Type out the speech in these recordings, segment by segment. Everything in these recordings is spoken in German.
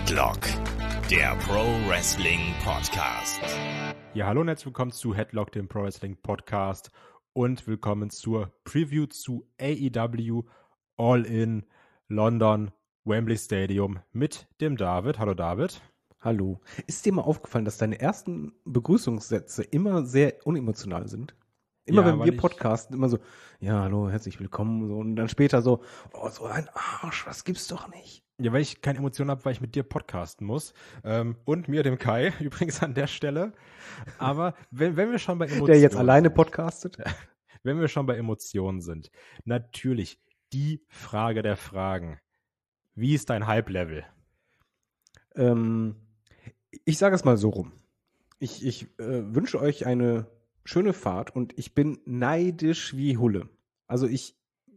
Headlock, der Pro Wrestling Podcast. Ja, hallo und herzlich willkommen zu Headlock, dem Pro Wrestling Podcast und willkommen zur Preview zu AEW All in London Wembley Stadium mit dem David. Hallo David. Hallo. Ist dir mal aufgefallen, dass deine ersten Begrüßungssätze immer sehr unemotional sind? Immer Ja, wenn weil wir podcasten, immer so, ja, hallo, herzlich willkommen, so, und dann später so, oh, so ein Arsch, das gibt's doch nicht. Ja, weil ich keine Emotionen habe, weil ich mit dir podcasten muss. Und mir, dem Kai, übrigens an der Stelle. Aber wenn wir schon bei Emotionen Der jetzt alleine sind, podcastet. wenn wir schon bei Emotionen sind, natürlich die Frage der Fragen. Wie ist dein Hype-Level? Ich sage es mal so rum. Ich wünsche euch eine schöne Fahrt und ich bin neidisch wie Hulle. Also ich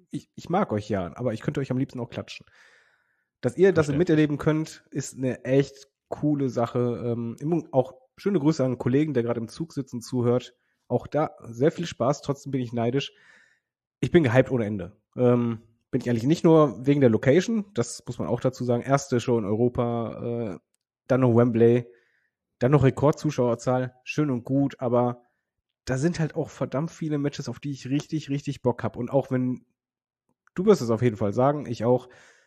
mag euch ja, aber ich könnte euch am liebsten auch klatschen. Dass ihr das miterleben könnt, ist eine echt coole Sache. Auch schöne Grüße an einen Kollegen, der gerade im Zug sitzt und zuhört. Auch da sehr viel Spaß, trotzdem bin ich neidisch. Ich bin gehypt ohne Ende. Bin ich eigentlich nicht nur wegen der Location, das muss man auch dazu sagen. Erste Show in Europa, dann noch Wembley, dann noch Rekordzuschauerzahl, schön und gut, aber da sind halt auch verdammt viele Matches, auf die ich richtig, richtig Bock habe. Und auch wenn, du wirst es auf jeden Fall sagen, ich auch,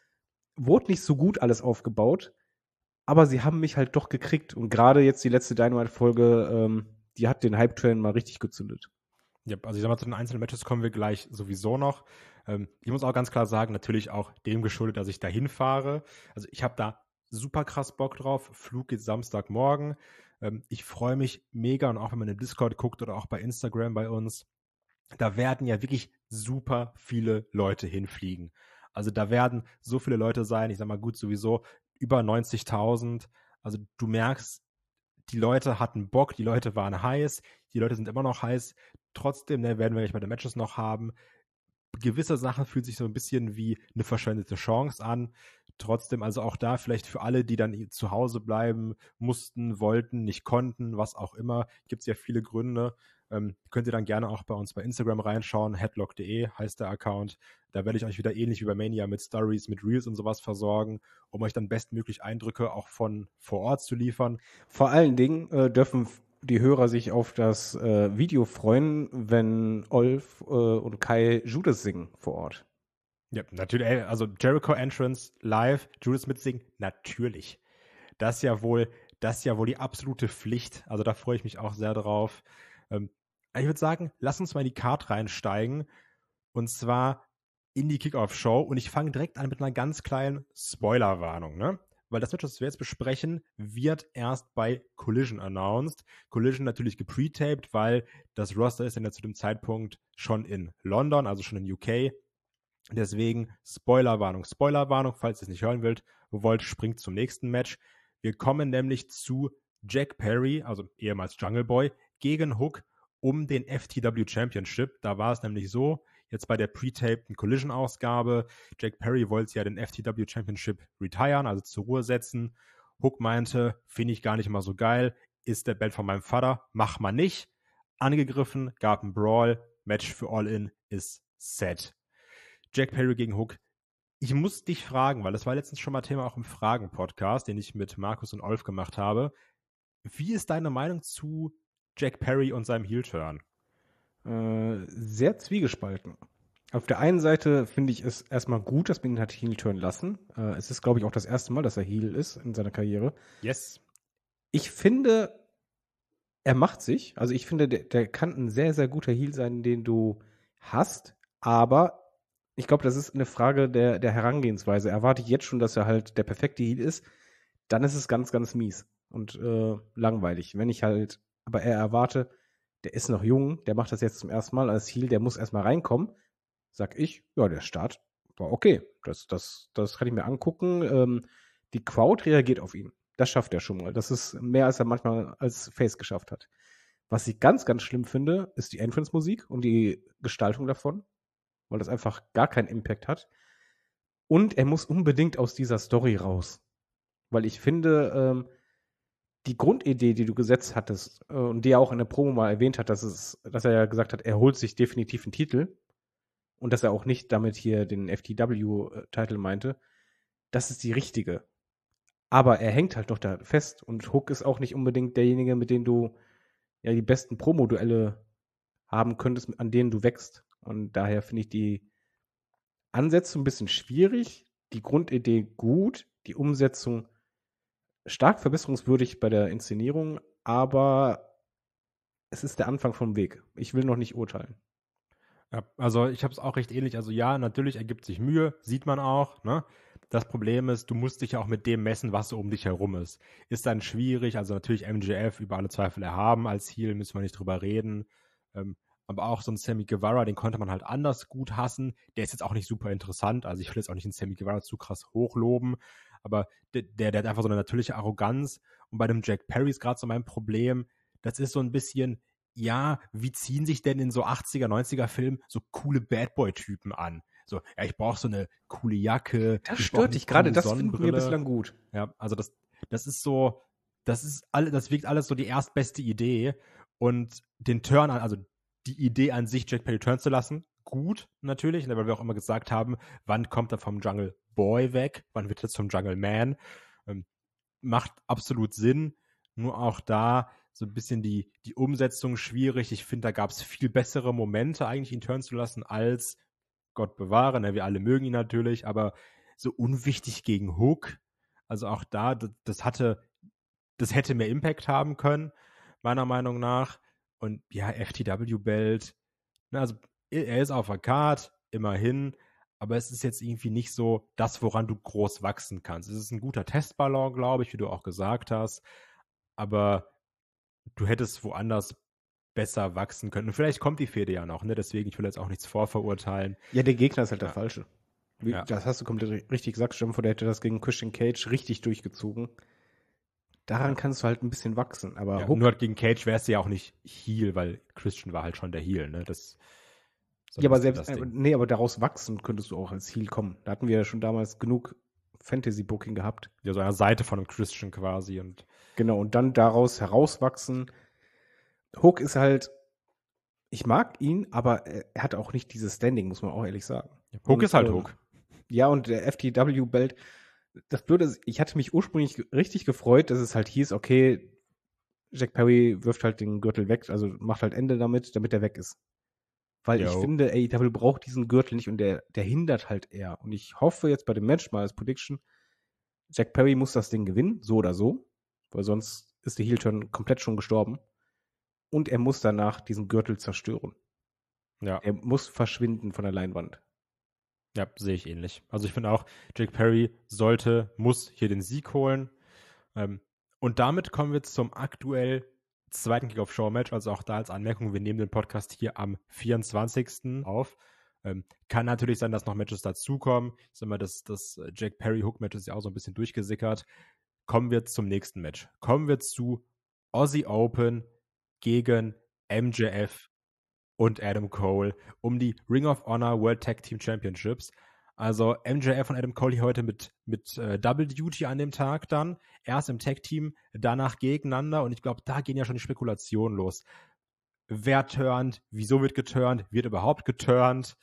wurde nicht so gut alles aufgebaut, aber sie haben mich halt doch gekriegt. Und gerade jetzt die letzte Dynamite-Folge, die hat den Hype-Train mal richtig gezündet. Ja, also ich sag mal, zu den einzelnen Matches kommen wir gleich sowieso noch. Ich muss auch ganz klar sagen, natürlich auch dem geschuldet, dass ich da hinfahre. Also ich habe da super krass Bock drauf. Flug geht Samstagmorgen. Ich freue mich mega und auch wenn man im Discord guckt oder auch bei Instagram bei uns, da werden ja wirklich super viele Leute hinfliegen. Also da werden so viele Leute sein, ich sag mal gut sowieso über 90.000. Also du merkst, die Leute hatten Bock, die Leute waren heiß, die Leute sind immer noch heiß. Trotzdem, ne, werden wir gleich bei den Matches noch haben. Gewisse Sachen fühlt sich so ein bisschen wie eine verschwendete Chance an. Trotzdem, also auch da vielleicht für alle, die dann zu Hause bleiben mussten, wollten, nicht konnten, was auch immer, gibt es ja viele Gründe. Könnt ihr dann gerne auch bei uns bei Instagram reinschauen, headlock.de heißt der Account. Da werde ich euch wieder ähnlich wie bei Mania mit Stories, mit Reels und sowas versorgen, um euch dann bestmöglich Eindrücke auch von vor Ort zu liefern. Vor allen Dingen dürfen die Hörer sich auf das Video freuen, wenn Olf und Kai Judas singen vor Ort. Ja, natürlich, also Jericho Entrance live, Judas mitsingen, natürlich. Das ist ja wohl die absolute Pflicht. Also da freue ich mich auch sehr drauf. Ich würde sagen, lass uns mal in die Card reinsteigen. Und zwar in die Kickoff-Show. Und ich fange direkt an mit einer ganz kleinen Spoilerwarnung, ne? Weil das Match, das wir jetzt besprechen, wird erst bei Collision announced. Collision natürlich gepretaped, weil das Roster ist ja zu dem Zeitpunkt schon in London, also schon in UK. Deswegen Spoilerwarnung, falls ihr es nicht hören wollt, springt zum nächsten Match. Wir kommen nämlich zu Jack Perry, also ehemals Jungle Boy, gegen Hook um den FTW Championship. Da war es nämlich so, jetzt bei der pre-tapten Collision-Ausgabe, Jack Perry wollte ja den FTW Championship retiren, also zur Ruhe setzen. Hook meinte, finde ich gar nicht mal so geil, ist der Belt von meinem Vater, mach mal nicht. Angegriffen, gab einen Brawl, Match für All In ist set. Jack Perry gegen Hook. Ich muss dich fragen, weil das war letztens schon mal Thema auch im Fragen-Podcast, den ich mit Markus und Olf gemacht habe. Wie ist deine Meinung zu Jack Perry und seinem Heel-Turn? Sehr zwiegespalten. Auf der einen Seite finde ich es erstmal gut, dass man ihn hat Heel-Turn lassen. Es ist, glaube ich, auch das erste Mal, dass er Heel ist in seiner Karriere. Yes. Ich finde, er macht sich. Also ich finde, der kann ein sehr, sehr guter Heel sein, den du hast. Aber ich glaube, das ist eine Frage der Herangehensweise. Erwarte ich jetzt schon, dass er halt der perfekte Heel ist, dann ist es ganz, ganz mies und langweilig. Wenn ich halt aber eher erwarte, der ist noch jung, der macht das jetzt zum ersten Mal als Heel, der muss erstmal reinkommen, sag ich, ja, der Start war okay. Das kann ich mir angucken. Die Crowd reagiert auf ihn. Das schafft er schon mal. Das ist mehr, als er manchmal als Face geschafft hat. Was ich ganz, ganz schlimm finde, ist die Entrance-Musik und die Gestaltung davon, weil das einfach gar keinen Impact hat. Und er muss unbedingt aus dieser Story raus. Weil ich finde, die Grundidee, die du gesetzt hattest und die er auch in der Promo mal erwähnt hat, dass er ja gesagt hat, er holt sich definitiv einen Titel und dass er auch nicht damit hier den FTW-Titel meinte, das ist die richtige. Aber er hängt halt noch da fest und Hook ist auch nicht unbedingt derjenige, mit dem du ja die besten Pro-Moduelle haben könntest, an denen du wächst. Und daher finde ich die Ansätze ein bisschen schwierig, die Grundidee gut, die Umsetzung stark verbesserungswürdig bei der Inszenierung, aber es ist der Anfang vom Weg. Ich will noch nicht urteilen. Ja, also ich habe es auch recht ähnlich. Also ja, natürlich ergibt sich Mühe, sieht man auch, ne? Das Problem ist, du musst dich ja auch mit dem messen, was so um dich herum ist. Ist dann schwierig, also natürlich MJF über alle Zweifel erhaben als Heel, müssen wir nicht drüber reden. Aber auch so ein Sammy Guevara, den konnte man halt anders gut hassen. Der ist jetzt auch nicht super interessant, also ich will jetzt auch nicht den Sammy Guevara zu krass hochloben, aber der hat einfach so eine natürliche Arroganz. Und bei dem Jack Perry ist gerade so mein Problem, das ist so ein bisschen, ja, wie ziehen sich denn in so 80er, 90er Filmen so coole Bad-Boy-Typen an? So, ja, ich brauche so eine coole Jacke. Das stört dich gerade, das finden wir Sonnenbrille. bislang gut. Ja, also das ist so, das wirkt alles so die erstbeste Idee. Und den Turn an, also die Idee an sich, Jack Perry turnen zu lassen, gut, natürlich, weil wir auch immer gesagt haben, wann kommt er vom Jungle Boy weg, wann wird er zum Jungle Man? Macht absolut Sinn, nur auch da so ein bisschen die Umsetzung schwierig. Ich finde, da gab es viel bessere Momente, eigentlich ihn turnen zu lassen, als Gott bewahre, ne? Wir alle mögen ihn natürlich, aber so unwichtig gegen Hook, also auch da, das hätte mehr Impact haben können, meiner Meinung nach. Und ja, FTW-Belt, ne, also er ist auf der Card, immerhin, aber es ist jetzt irgendwie nicht so das, woran du groß wachsen kannst. Es ist ein guter Testballon, glaube ich, wie du auch gesagt hast, aber du hättest woanders besser wachsen können. Und vielleicht kommt die Fehde ja noch, ne? Deswegen, ich will jetzt auch nichts vorverurteilen. Ja, der Gegner ist halt der Ja. falsche. Ja. Das hast du komplett richtig gesagt. Stell dir vor, der hätte das gegen Christian Cage richtig durchgezogen. Daran kannst du halt ein bisschen wachsen. Aber Ja, Hook, nur gegen Cage wärst du ja auch nicht Heel, weil Christian war halt schon der Heel, ne? ja, aber das selbst, Ding. nee, aber daraus wachsen könntest du auch als Heel kommen. Da hatten wir ja schon damals genug Fantasy-Booking gehabt. Ja, so an der Seite von einem Christian quasi. Und Genau, und dann daraus herauswachsen. Hook ist halt, ich mag ihn, aber er hat auch nicht dieses Standing, muss man auch ehrlich sagen. Hook Und, ist halt Hook. Ja, und der FTW-Belt, das Blöde ist, ich hatte mich ursprünglich richtig gefreut, dass es halt hieß, okay, Jack Perry wirft halt den Gürtel weg, also macht halt Ende damit er weg ist. Weil ich finde, AEW braucht diesen Gürtel nicht und der hindert halt eher. Und ich hoffe jetzt bei dem Match mal als Prediction, Jack Perry muss das Ding gewinnen, so oder so, weil sonst ist der Heel-Turn komplett schon gestorben. Und er muss danach diesen Gürtel zerstören. Ja. Er muss verschwinden von der Leinwand. Ja, sehe ich ähnlich. Also ich finde auch, Jack Perry muss hier den Sieg holen. Und damit kommen wir zum aktuell zweiten Kick-Off-Show-Match. Also auch da als Anmerkung, wir nehmen den Podcast hier am 24. auf. Kann natürlich sein, dass noch Matches dazukommen. Ich sag mal, das Jack Perry-Hook-Match ist ja auch so ein bisschen durchgesickert. Kommen wir zum nächsten Match. Kommen wir zu Aussie Open gegen MJF und Adam Cole um die Ring of Honor World Tag Team Championships. Also MJF und Adam Cole hier heute mit Double Duty an dem Tag dann. Erst im Tag Team, danach gegeneinander. Und ich glaube, da gehen ja schon die Spekulationen los. Wer turnt? Wieso wird geturnt? Wird überhaupt geturnt?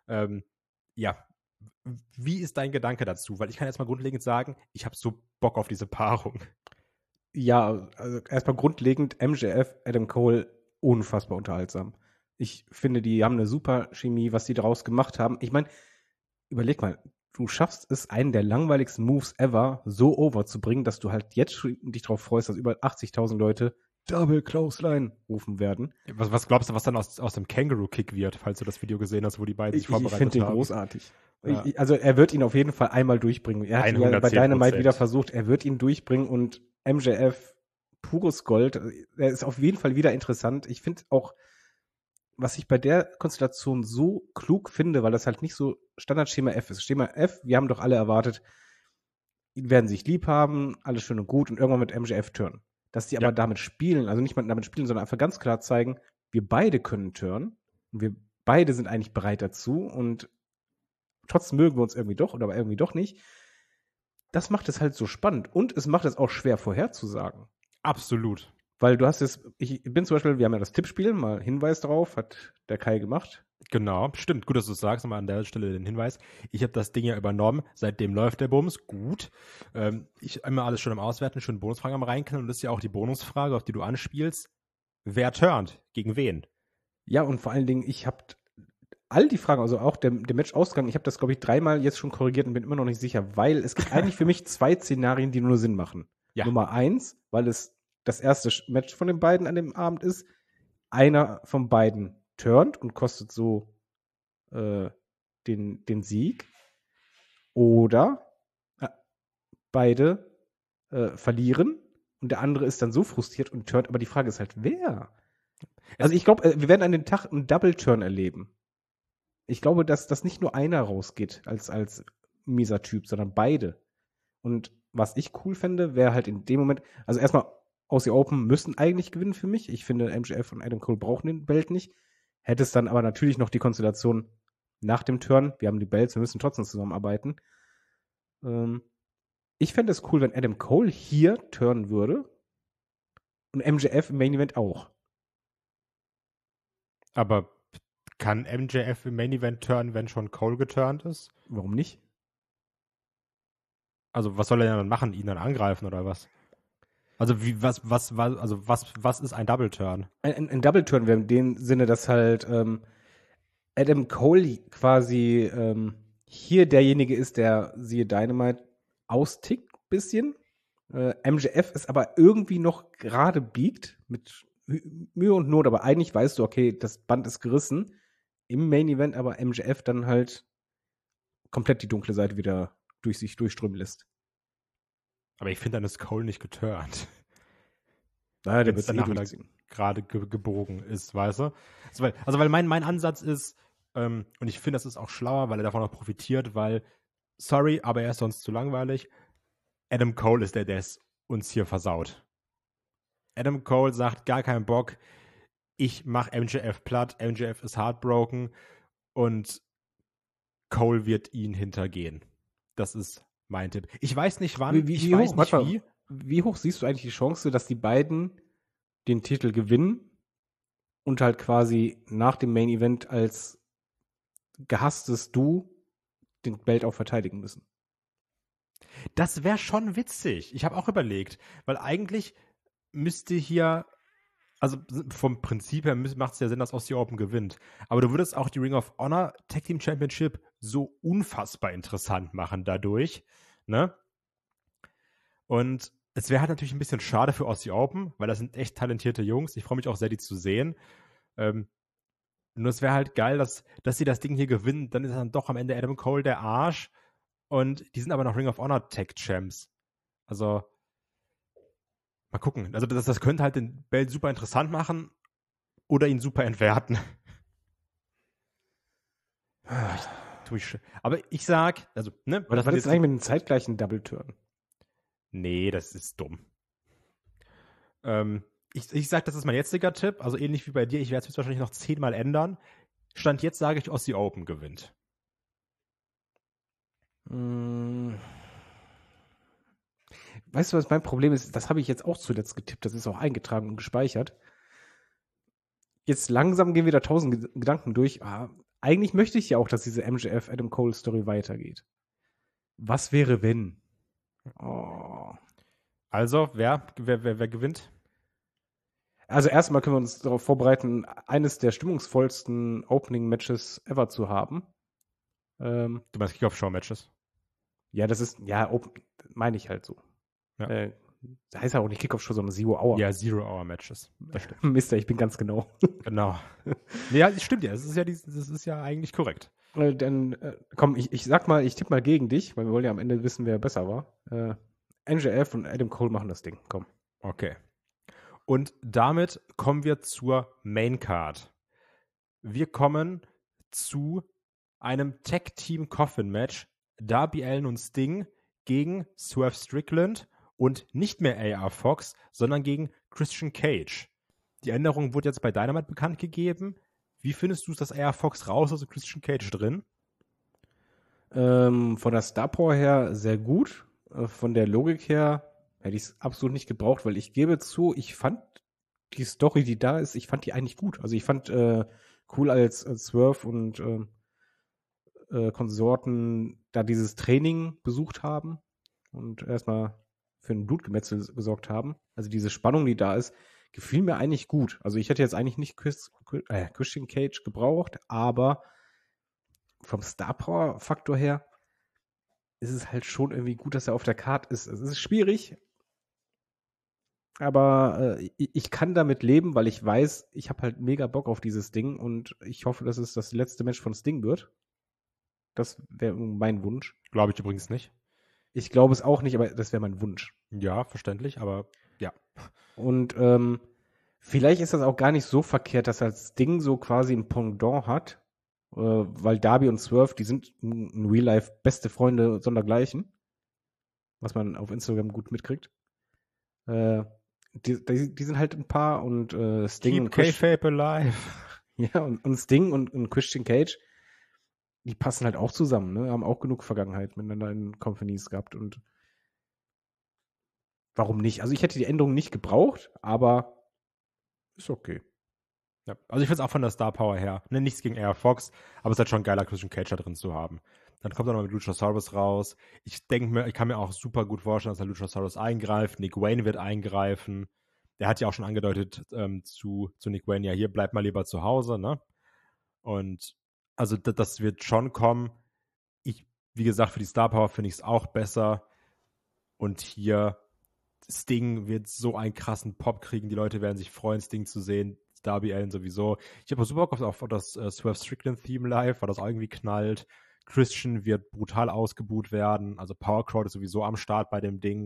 Ja, wie ist dein Gedanke dazu? Weil ich kann erstmal grundlegend sagen, ich habe so Bock auf diese Paarung. Ja, also erstmal grundlegend MJF, Adam Cole, unfassbar unterhaltsam. Ich finde, die haben eine super Chemie, was die daraus gemacht haben. Ich meine, überleg mal, du schaffst es, einen der langweiligsten Moves ever so overzubringen, dass du halt jetzt schon dich darauf freust, dass über 80.000 Leute Double Clothesline rufen werden. Was glaubst du, was dann aus dem Kangaroo-Kick wird, falls du das Video gesehen hast, wo die beiden sich vorbereitet haben? Ich finde den großartig. Ja. Also er wird ihn auf jeden Fall einmal durchbringen. Er hat ja bei 110%. Dynamite wieder versucht, er wird ihn durchbringen und MJF, pures Gold. Er ist auf jeden Fall wieder interessant. Ich finde auch, was ich bei der Konstellation so klug finde, weil das halt nicht so Standard-Schema F ist. Schema F, wir haben doch alle erwartet, die werden sich lieb haben, alles schön und gut und irgendwann mit MJF turnen. Dass die aber damit spielen, also nicht mal damit spielen, sondern einfach ganz klar zeigen, wir beide können turnen und wir beide sind eigentlich bereit dazu und trotzdem mögen wir uns irgendwie doch oder aber irgendwie doch nicht. Das macht es halt so spannend und es macht es auch schwer vorherzusagen. Absolut. Weil du hast es, ich bin zum Beispiel, wir haben ja das Tippspiel, mal Hinweis drauf, hat der Kai gemacht. Genau, stimmt. Gut, dass du es sagst. Nochmal an der Stelle den Hinweis. Ich habe das Ding ja übernommen. Seitdem läuft der Bums. Gut. Ich immer alles schon im Auswerten, schön Bonusfragen am reinknallen. Und das ist ja auch die Bonusfrage, auf die du anspielst. Wer turnt? Gegen wen? Ja, und vor allen Dingen, ich habe all die Fragen, also auch der Match-Ausgang, ich habe das, glaube ich, 3-mal jetzt schon korrigiert und bin immer noch nicht sicher, weil es gibt eigentlich für mich 2 Szenarien, die nur Sinn machen. Ja. Nummer 1, weil es das erste Match von den beiden an dem Abend ist. Einer von beiden turnt und kostet so den Sieg. Oder beide verlieren und der andere ist dann so frustriert und turnt. Aber die Frage ist halt, wer? Also ich glaube, wir werden an dem Tag einen Double-Turn erleben. Ich glaube, dass das nicht nur einer rausgeht als mieser Typ, sondern beide. Und was ich cool fände, wäre halt in dem Moment, also erstmal Aussie Open müssen eigentlich gewinnen für mich. Ich finde, MJF und Adam Cole brauchen den Belt nicht. Hätte es dann aber natürlich noch die Konstellation nach dem Turn, wir haben die Belts, wir müssen trotzdem zusammenarbeiten. Ich fände es cool, wenn Adam Cole hier turnen würde und MJF im Main Event auch. Aber kann MJF im Main Event turnen, wenn schon Cole geturnt ist? Warum nicht? Also was soll er dann machen? Ihn dann angreifen oder was? Also was ist ein Double Turn? Ein Double Turn wäre in dem Sinne, dass halt Adam Cole quasi hier derjenige ist, der, siehe Dynamite, austickt ein bisschen. MJF ist aber irgendwie noch gerade biegt, mit Mühe und Not, aber eigentlich weißt du, okay, das Band ist gerissen. Im Main Event aber MJF dann halt komplett die dunkle Seite wieder durch sich durchströmen lässt. Aber ich finde, dann ist Cole nicht geturnt. Naja, der wird danach wieder gerade gebogen ist, weißt du? Weil mein Ansatz ist, und ich finde, das ist auch schlauer, weil er davon auch profitiert, weil, sorry, aber er ist sonst zu langweilig. Adam Cole ist der es uns hier versaut. Adam Cole sagt, gar keinen Bock, ich mach MJF platt, MJF ist heartbroken und Cole wird ihn hintergehen. Das ist mein Tipp. Ich weiß nicht wann, Wie hoch siehst du eigentlich die Chance, dass die beiden den Titel gewinnen und halt quasi nach dem Main Event als gehasstes Du den Belt auch verteidigen müssen? Das wäre schon witzig. Ich habe auch überlegt, weil eigentlich müsste hier, also vom Prinzip her macht es ja Sinn, dass Aussie Open gewinnt. Aber du würdest auch die Ring of Honor Tag Team Championship so unfassbar interessant machen dadurch, ne? Und es wäre halt natürlich ein bisschen schade für Aussie Open, weil das sind echt talentierte Jungs. Ich freue mich auch sehr, die zu sehen. Nur es wäre halt geil, dass sie das Ding hier gewinnen. Dann ist dann doch am Ende Adam Cole der Arsch. Und die sind aber noch Ring of Honor Tag Champs. Also, mal gucken. Also das könnte halt den Belt super interessant machen oder ihn super entwerten. Aber ich sag, also, ne? Aber das war jetzt eigentlich mit einem zeitgleichen Double-Turn. Nee, das ist dumm. Ich sag, das ist mein jetziger Tipp. Also ähnlich wie bei dir. Ich werde es jetzt wahrscheinlich noch 10-mal ändern. Stand jetzt sage ich, Aussie Open gewinnt. Weißt du, was mein Problem ist? Das habe ich jetzt auch zuletzt getippt. Das ist auch eingetragen und gespeichert. Jetzt langsam gehen wieder 1000 Gedanken durch. Eigentlich möchte ich ja auch, dass diese MJF Adam Cole Story weitergeht. Was wäre, wenn? Oh. Also, wer gewinnt? Also erstmal können wir uns darauf vorbereiten, eines der stimmungsvollsten Opening-Matches ever zu haben. Du meinst Kickoff-Show-Matches? Ja, das ist, meine ich halt so. Ja. Das heißt ja auch nicht Kickoff-Show, sondern Zero-Hour. Ja, Zero-Hour-Matches. Das stimmt. Mister, ich bin ganz genau. Genau. Ja, das stimmt ja. Das ist ja eigentlich korrekt. Dann, komm, ich tippe mal gegen dich, weil wir wollen ja am Ende wissen, wer besser war. MJF und Adam Cole machen das Ding. Komm. Okay. Und damit kommen wir zur Main Card. Wir kommen zu einem Tag Team Coffin Match. Darby Allin und Sting gegen Swerve Strickland und nicht mehr AR Fox, sondern gegen Christian Cage. Die Änderung wurde jetzt bei Dynamite bekannt gegeben. Wie findest du es, dass AR Fox raus ist und Christian Cage drin? Von der Star Power her sehr gut. Von der Logik her hätte ich es absolut nicht gebraucht, weil ich gebe zu, ich fand die Story, die da ist, ich fand die eigentlich gut. Also ich fand cool, als Swerve und Konsorten da dieses Training besucht haben und erstmal für ein Blutgemetzel gesorgt haben. Also diese Spannung, die da ist, gefiel mir eigentlich gut. Also ich hätte jetzt eigentlich nicht Christian Cage gebraucht, aber vom Star Power Faktor her ist es halt schon irgendwie gut, dass er auf der Karte ist. Es ist schwierig, aber ich kann damit leben, weil ich weiß, ich habe halt mega Bock auf dieses Ding und ich hoffe, dass es das letzte Match von Sting wird. Das wäre mein Wunsch. Glaube ich übrigens nicht. Ich glaube es auch nicht, aber das wäre mein Wunsch. Ja, verständlich, aber ja. Und vielleicht ist das auch gar nicht so verkehrt, dass das Ding so quasi ein Pendant hat, weil Darby und Swerve, die sind in Real Life beste Freunde sondergleichen, was man auf Instagram gut mitkriegt. Die sind halt ein Paar und Sting Keep und Christian, Kayfabe alive. ja, und Sting und Christian Cage, die passen halt auch zusammen, ne? Haben auch genug Vergangenheit miteinander in Companies gehabt und warum nicht? Also ich hätte die Änderung nicht gebraucht, aber ist okay. Ja. Also ich finde es auch von der Star Power her. Ne, nichts gegen Air Fox, aber es ist halt schon geiler, Christian Cage da drin zu haben. Dann kommt er noch mit Luchasaurus raus. Ich kann mir auch super gut vorstellen, dass der Luchasaurus eingreift. Nick Wayne wird eingreifen. Der hat ja auch schon angedeutet zu Nick Wayne, ja, hier bleib mal lieber zu Hause, ne? Und also das wird schon kommen. Wie gesagt, für die Star Power finde ich es auch besser. Und hier, Sting wird so einen krassen Pop kriegen. Die Leute werden sich freuen, Sting zu sehen. Darby Allin sowieso. Ich habe super Bock auf das Swerve Strickland-Theme live, weil das irgendwie knallt. Christian wird brutal ausgebuht werden. Also Power Crowd ist sowieso am Start bei dem Ding.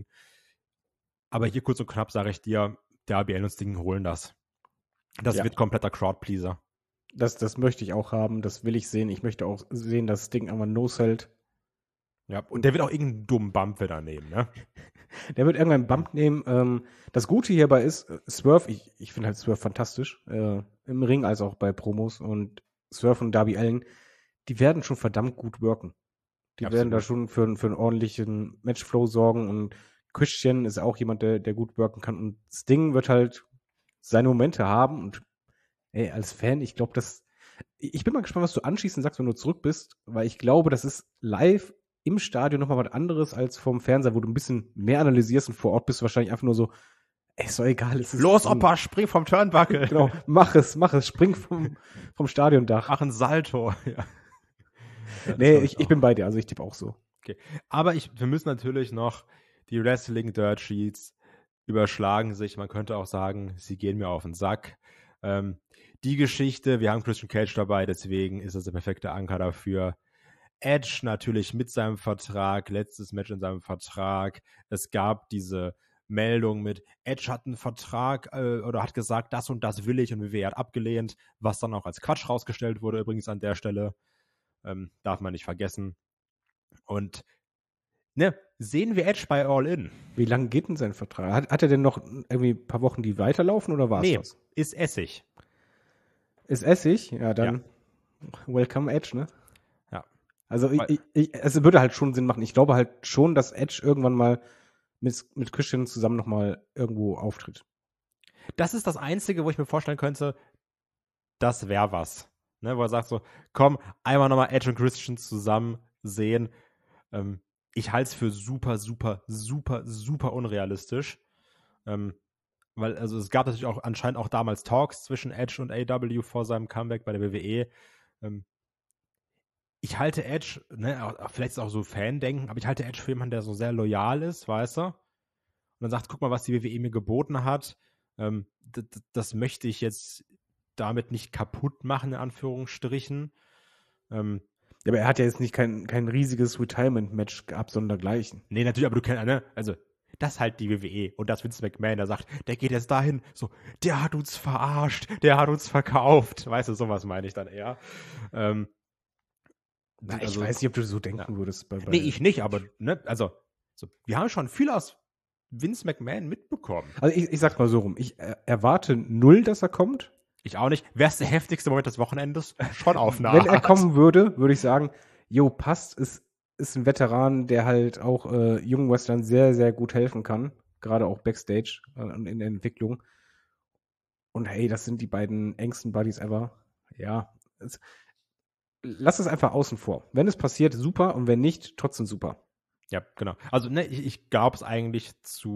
Aber hier kurz und knapp sage ich dir, Darby Allin und Sting holen das. Das wird kompletter Crowdpleaser. Das möchte ich auch haben. Das will ich sehen. Ich möchte auch sehen, dass Sting einmal no-sellt. Ja, und der wird auch irgendeinen dummen Bump wieder nehmen, ne? Der wird irgendwann einen Bump nehmen. Das Gute hierbei ist, Swerve, ich finde halt Swerve fantastisch, im Ring als auch bei Promos. Und Swerve und Darby Allin, die werden schon verdammt gut worken. Die werden da schon für einen ordentlichen Matchflow sorgen. Und Christian ist auch jemand, der gut worken kann. Und Sting wird halt seine Momente haben. Und ey, als Fan, ich glaube, ich bin mal gespannt, was du anschließend sagst, wenn du zurück bist, weil ich glaube, das ist live im Stadion nochmal was anderes als vom Fernseher, wo du ein bisschen mehr analysierst und vor Ort bist du wahrscheinlich einfach nur so, ey, ist doch egal. Es ist los, Opa, spring vom Turnbuckle. Genau, mach es, spring vom Stadiondach. Mach ein Salto. Ja. Nee, ich bin bei dir, also ich tippe auch so. Okay. Aber wir müssen natürlich noch die Wrestling Dirt Sheets überschlagen sich. Man könnte auch sagen, sie gehen mir auf den Sack. Die Geschichte, wir haben Christian Cage dabei, deswegen ist das der perfekte Anker dafür. Edge natürlich mit seinem Vertrag, letztes Match in seinem Vertrag. Es gab diese Meldung mit, Edge hat einen Vertrag oder hat gesagt, das und das will ich und WWE hat abgelehnt, was dann auch als Quatsch rausgestellt wurde, übrigens an der Stelle. Darf man nicht vergessen. Und sehen wir Edge bei All In. Wie lange geht denn sein Vertrag? Hat er denn noch irgendwie ein paar Wochen, die weiterlaufen oder war es das? Ist Essig. Ist Essig? Ja, dann welcome Edge, ne? Ja. Also es würde halt schon Sinn machen. Ich glaube halt schon, dass Edge irgendwann mal mit Christian zusammen nochmal irgendwo auftritt. Das ist das Einzige, wo ich mir vorstellen könnte, das wäre was. Ne, wo er sagt so, komm, einmal nochmal Edge und Christian zusammen sehen. Ich halte es für super, super, super, super unrealistisch. Weil, also es gab natürlich auch anscheinend auch damals Talks zwischen Edge und AW vor seinem Comeback bei der WWE. Ich halte Edge, vielleicht ist es auch so Fan-Denken, aber ich halte Edge für jemanden, der so sehr loyal ist, weißt du? Und dann sagt, guck mal, was die WWE mir geboten hat. Das möchte ich jetzt damit nicht kaputt machen, in Anführungsstrichen. Ja, aber er hat ja jetzt nicht kein riesiges Retirement-Match gehabt, sondern dergleichen. Nee, natürlich, aber du kennst, ne? Also, das ist halt die WWE. Und das Vince McMahon, der sagt, der geht jetzt dahin, so, der hat uns verarscht, der hat uns verkauft. Weißt du, sowas meine ich dann eher. Ich weiß nicht, ob du so denken würdest. Nee, ich nicht, aber, ne, also, wir haben schon viel aus Vince McMahon mitbekommen. Also, ich sag's mal so rum. Ich erwarte null, dass er kommt. Ich auch nicht. Wäre es der heftigste Moment des Wochenendes? Schon auf eine Wenn er kommen würde, würde ich sagen, passt, ist ein Veteran, der halt auch jungen Wrestlern sehr, sehr gut helfen kann. Gerade auch Backstage in der Entwicklung. Und hey, das sind die beiden engsten Buddies ever. Ja, Lass es einfach außen vor. Wenn es passiert, super. Und wenn nicht, trotzdem super. Ja, genau. Also, ne, ich glaube es eigentlich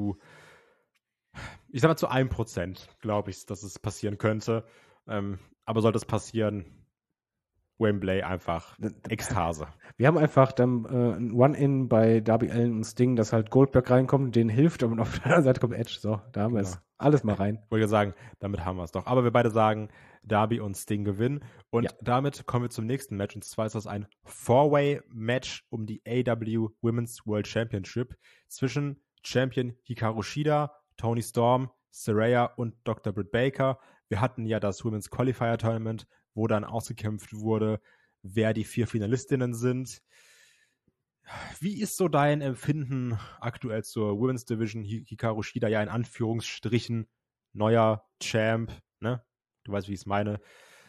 ich sag mal zu 1%, glaube ich, dass es passieren könnte. Aber sollte es passieren, Wembley einfach Ekstase. Wir haben einfach dann ein One-In bei Darby Allin und Sting, dass halt Goldberg reinkommt, denen hilft, und auf der anderen Seite kommt Edge. So, da haben wir es. Alles mal rein. Wollte ich sagen, damit haben wir es doch. Aber wir beide sagen, Darby und Sting gewinnen. Und damit kommen wir zum nächsten Match. Und zwar ist das ein Four-Way-Match um die AW Women's World Championship zwischen Champion Hikaru Shida, Toni Storm, Saraya und Dr. Britt Baker. Wir hatten ja das Women's Qualifier Tournament, wo dann ausgekämpft wurde, wer die 4 Finalistinnen sind. Wie ist so dein Empfinden aktuell zur Women's Division? Hikaru Shida ja in Anführungsstrichen neuer Champ, ne? Du weißt, wie ich es meine.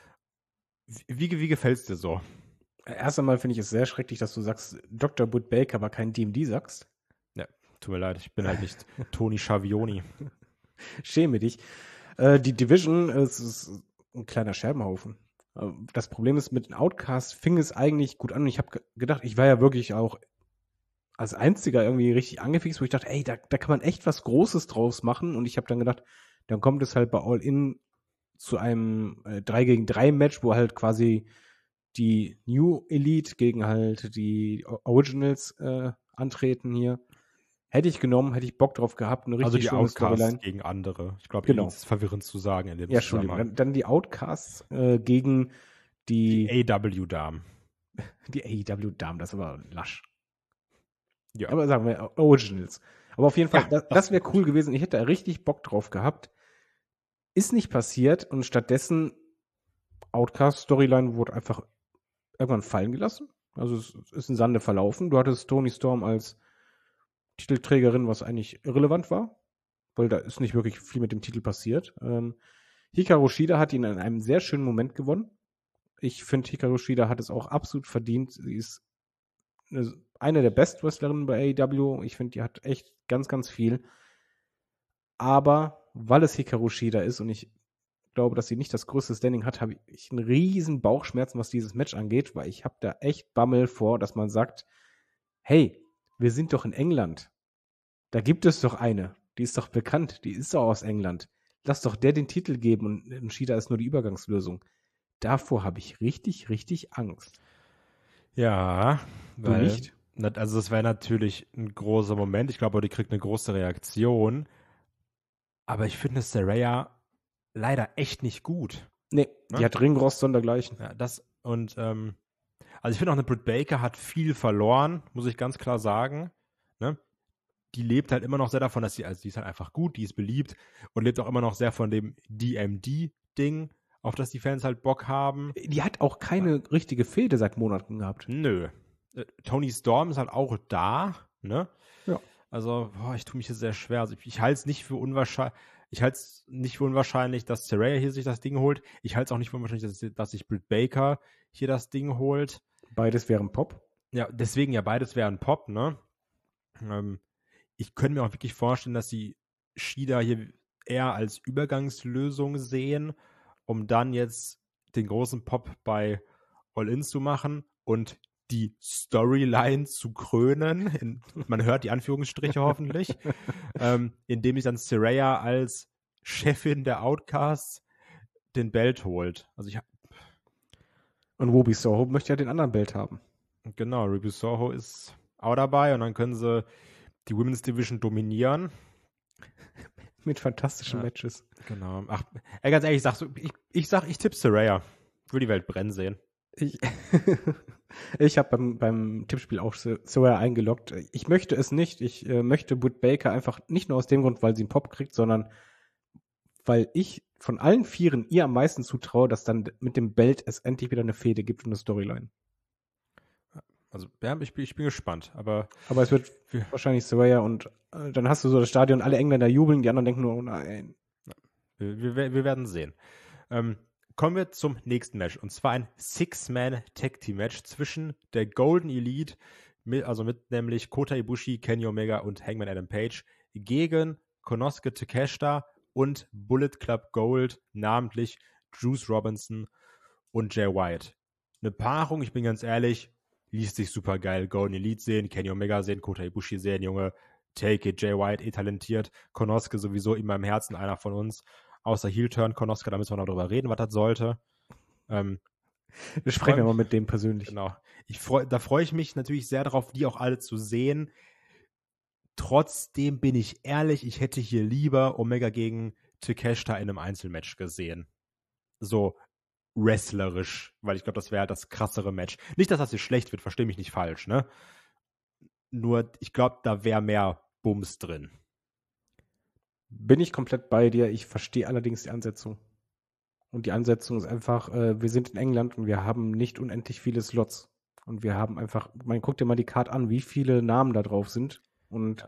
Wie gefällt es dir so? Erst einmal finde ich es sehr schrecklich, dass du sagst, Dr. Britt Baker, aber kein DMD sagst. Ja, tut mir leid, ich bin halt nicht Tony Schiavone. Schäme dich. Die Division ist ein kleiner Scherbenhaufen. Das Problem ist, mit den Outcasts fing es eigentlich gut an. Und ich habe gedacht, ich war ja wirklich auch als Einziger irgendwie richtig angefixt, wo ich dachte, ey, da kann man echt was Großes draus machen. Und ich habe dann gedacht, dann kommt es halt bei All In zu einem 3-gegen-3 Match, wo halt quasi die New Elite gegen halt die Originals antreten hier. Hätte ich genommen, hätte ich Bock drauf gehabt. Eine richtig schöne Storyline. Gegen andere. Ich glaube, genau. Das ist verwirrend zu sagen in dem Ja, Entschuldigung. Dann die Outcasts gegen die AW-Damen. Die AW-Damen, das ist aber lasch. Ja. Aber sagen wir Originals. Aber auf jeden Fall, das wäre cool gewesen. Ich hätte da richtig Bock drauf gehabt. Ist nicht passiert und stattdessen Outcast-Storyline wurde einfach irgendwann fallen gelassen. Also es ist im Sande verlaufen. Du hattest Toni Storm als Titelträgerin, was eigentlich irrelevant war, weil da ist nicht wirklich viel mit dem Titel passiert. Hikaru Shida hat ihn in einem sehr schönen Moment gewonnen. Ich finde, Hikaru Shida hat es auch absolut verdient. Sie ist eine der Best-Wrestlerinnen bei AEW. Ich finde, die hat echt ganz, ganz viel. Aber weil es Hikaru Shida ist und ich glaube, dass sie nicht das größte Standing hat, habe ich einen riesen Bauchschmerzen, was dieses Match angeht, weil ich habe da echt Bammel vor, dass man sagt, hey, wir sind doch in England. Da gibt es doch eine. Die ist doch bekannt. Die ist doch aus England. Lass doch der den Titel geben und Shida ist nur die Übergangslösung. Davor habe ich richtig, richtig Angst. Ja, du nicht? Also das wäre natürlich ein großer Moment. Ich glaube, die kriegt eine große Reaktion. Aber ich finde Saraya leider echt nicht gut. Nee, die hat Ringrost sondergleichen. Ja, also ich finde auch, eine Britt Baker hat viel verloren, muss ich ganz klar sagen. Ne? Die lebt halt immer noch sehr davon, dass die ist halt einfach gut, die ist beliebt und lebt auch immer noch sehr von dem DMD-Ding, auf das die Fans halt Bock haben. Die hat auch keine richtige Fehde seit Monaten gehabt. Nö. Toni Storm ist halt auch da, ne? Ja. Also, ich tue mich hier sehr schwer. Also ich halte es nicht für unwahrscheinlich, dass Saraya hier sich das Ding holt. Ich halte es auch nicht für unwahrscheinlich, dass sich Britt Baker hier das Ding holt. Beides wären Pop. Ja, deswegen beides wären Pop, ne? Ich könnte mir auch wirklich vorstellen, dass sie Shida hier eher als Übergangslösung sehen, um dann jetzt den großen Pop bei All In zu machen und die Storyline zu krönen. Man hört die Anführungsstriche hoffentlich. Indem sich dann Saraya als Chefin der Outcasts den Belt holt. Und Ruby Soho möchte ja den anderen Belt haben. Genau, Ruby Soho ist auch dabei und dann können sie die Women's Division dominieren. Mit fantastischen Matches. Genau. Ach, ganz ehrlich, ich tippe Saraya. Ich will die Welt brennen sehen. Ich habe beim Tippspiel auch Saraya eingeloggt. Ich möchte es nicht. Ich möchte Britt Baker einfach nicht nur aus dem Grund, weil sie einen Pop kriegt, sondern weil ich von allen Vieren ihr am meisten zutraue, dass dann mit dem Belt es endlich wieder eine Fehde gibt und eine Storyline. Also, ja, ich bin gespannt. Aber es wird wahrscheinlich Saraya und dann hast du so das Stadion, alle Engländer jubeln, die anderen denken nur, oh nein. Wir werden sehen. Kommen wir zum nächsten Match. Und zwar ein Six-Man-Tag-Team-Match zwischen der Golden Elite, mit nämlich Kota Ibushi, Kenny Omega und Hangman Adam Page, gegen Konosuke Takeshita und Bullet Club Gold, namentlich Juice Robinson und Jay White. Eine Paarung, ich bin ganz ehrlich, liest sich super geil. Golden Elite sehen, Kenny Omega sehen, Kota Ibushi sehen, Junge, take it, Jay White, talentiert. Konosuke sowieso immer im Herzen einer von uns. Außer Heel-Turn, Konosuke, da müssen wir noch drüber reden, was das sollte. Wir sprechen ja mal mit dem persönlich. Genau. Da freue ich mich natürlich sehr darauf, die auch alle zu sehen. Trotzdem bin ich ehrlich, ich hätte hier lieber Omega gegen Takeshita in einem Einzelmatch gesehen. So wrestlerisch, weil ich glaube, das wäre das krassere Match. Nicht, dass das hier schlecht wird, verstehe mich nicht falsch, ne? Nur, ich glaube, da wäre mehr Bums drin. Bin ich komplett bei dir. Ich verstehe allerdings die Ansetzung. Und die Ansetzung ist einfach, wir sind in England und wir haben nicht unendlich viele Slots. Und wir haben einfach, man guckt dir mal die Card an, wie viele Namen da drauf sind. Und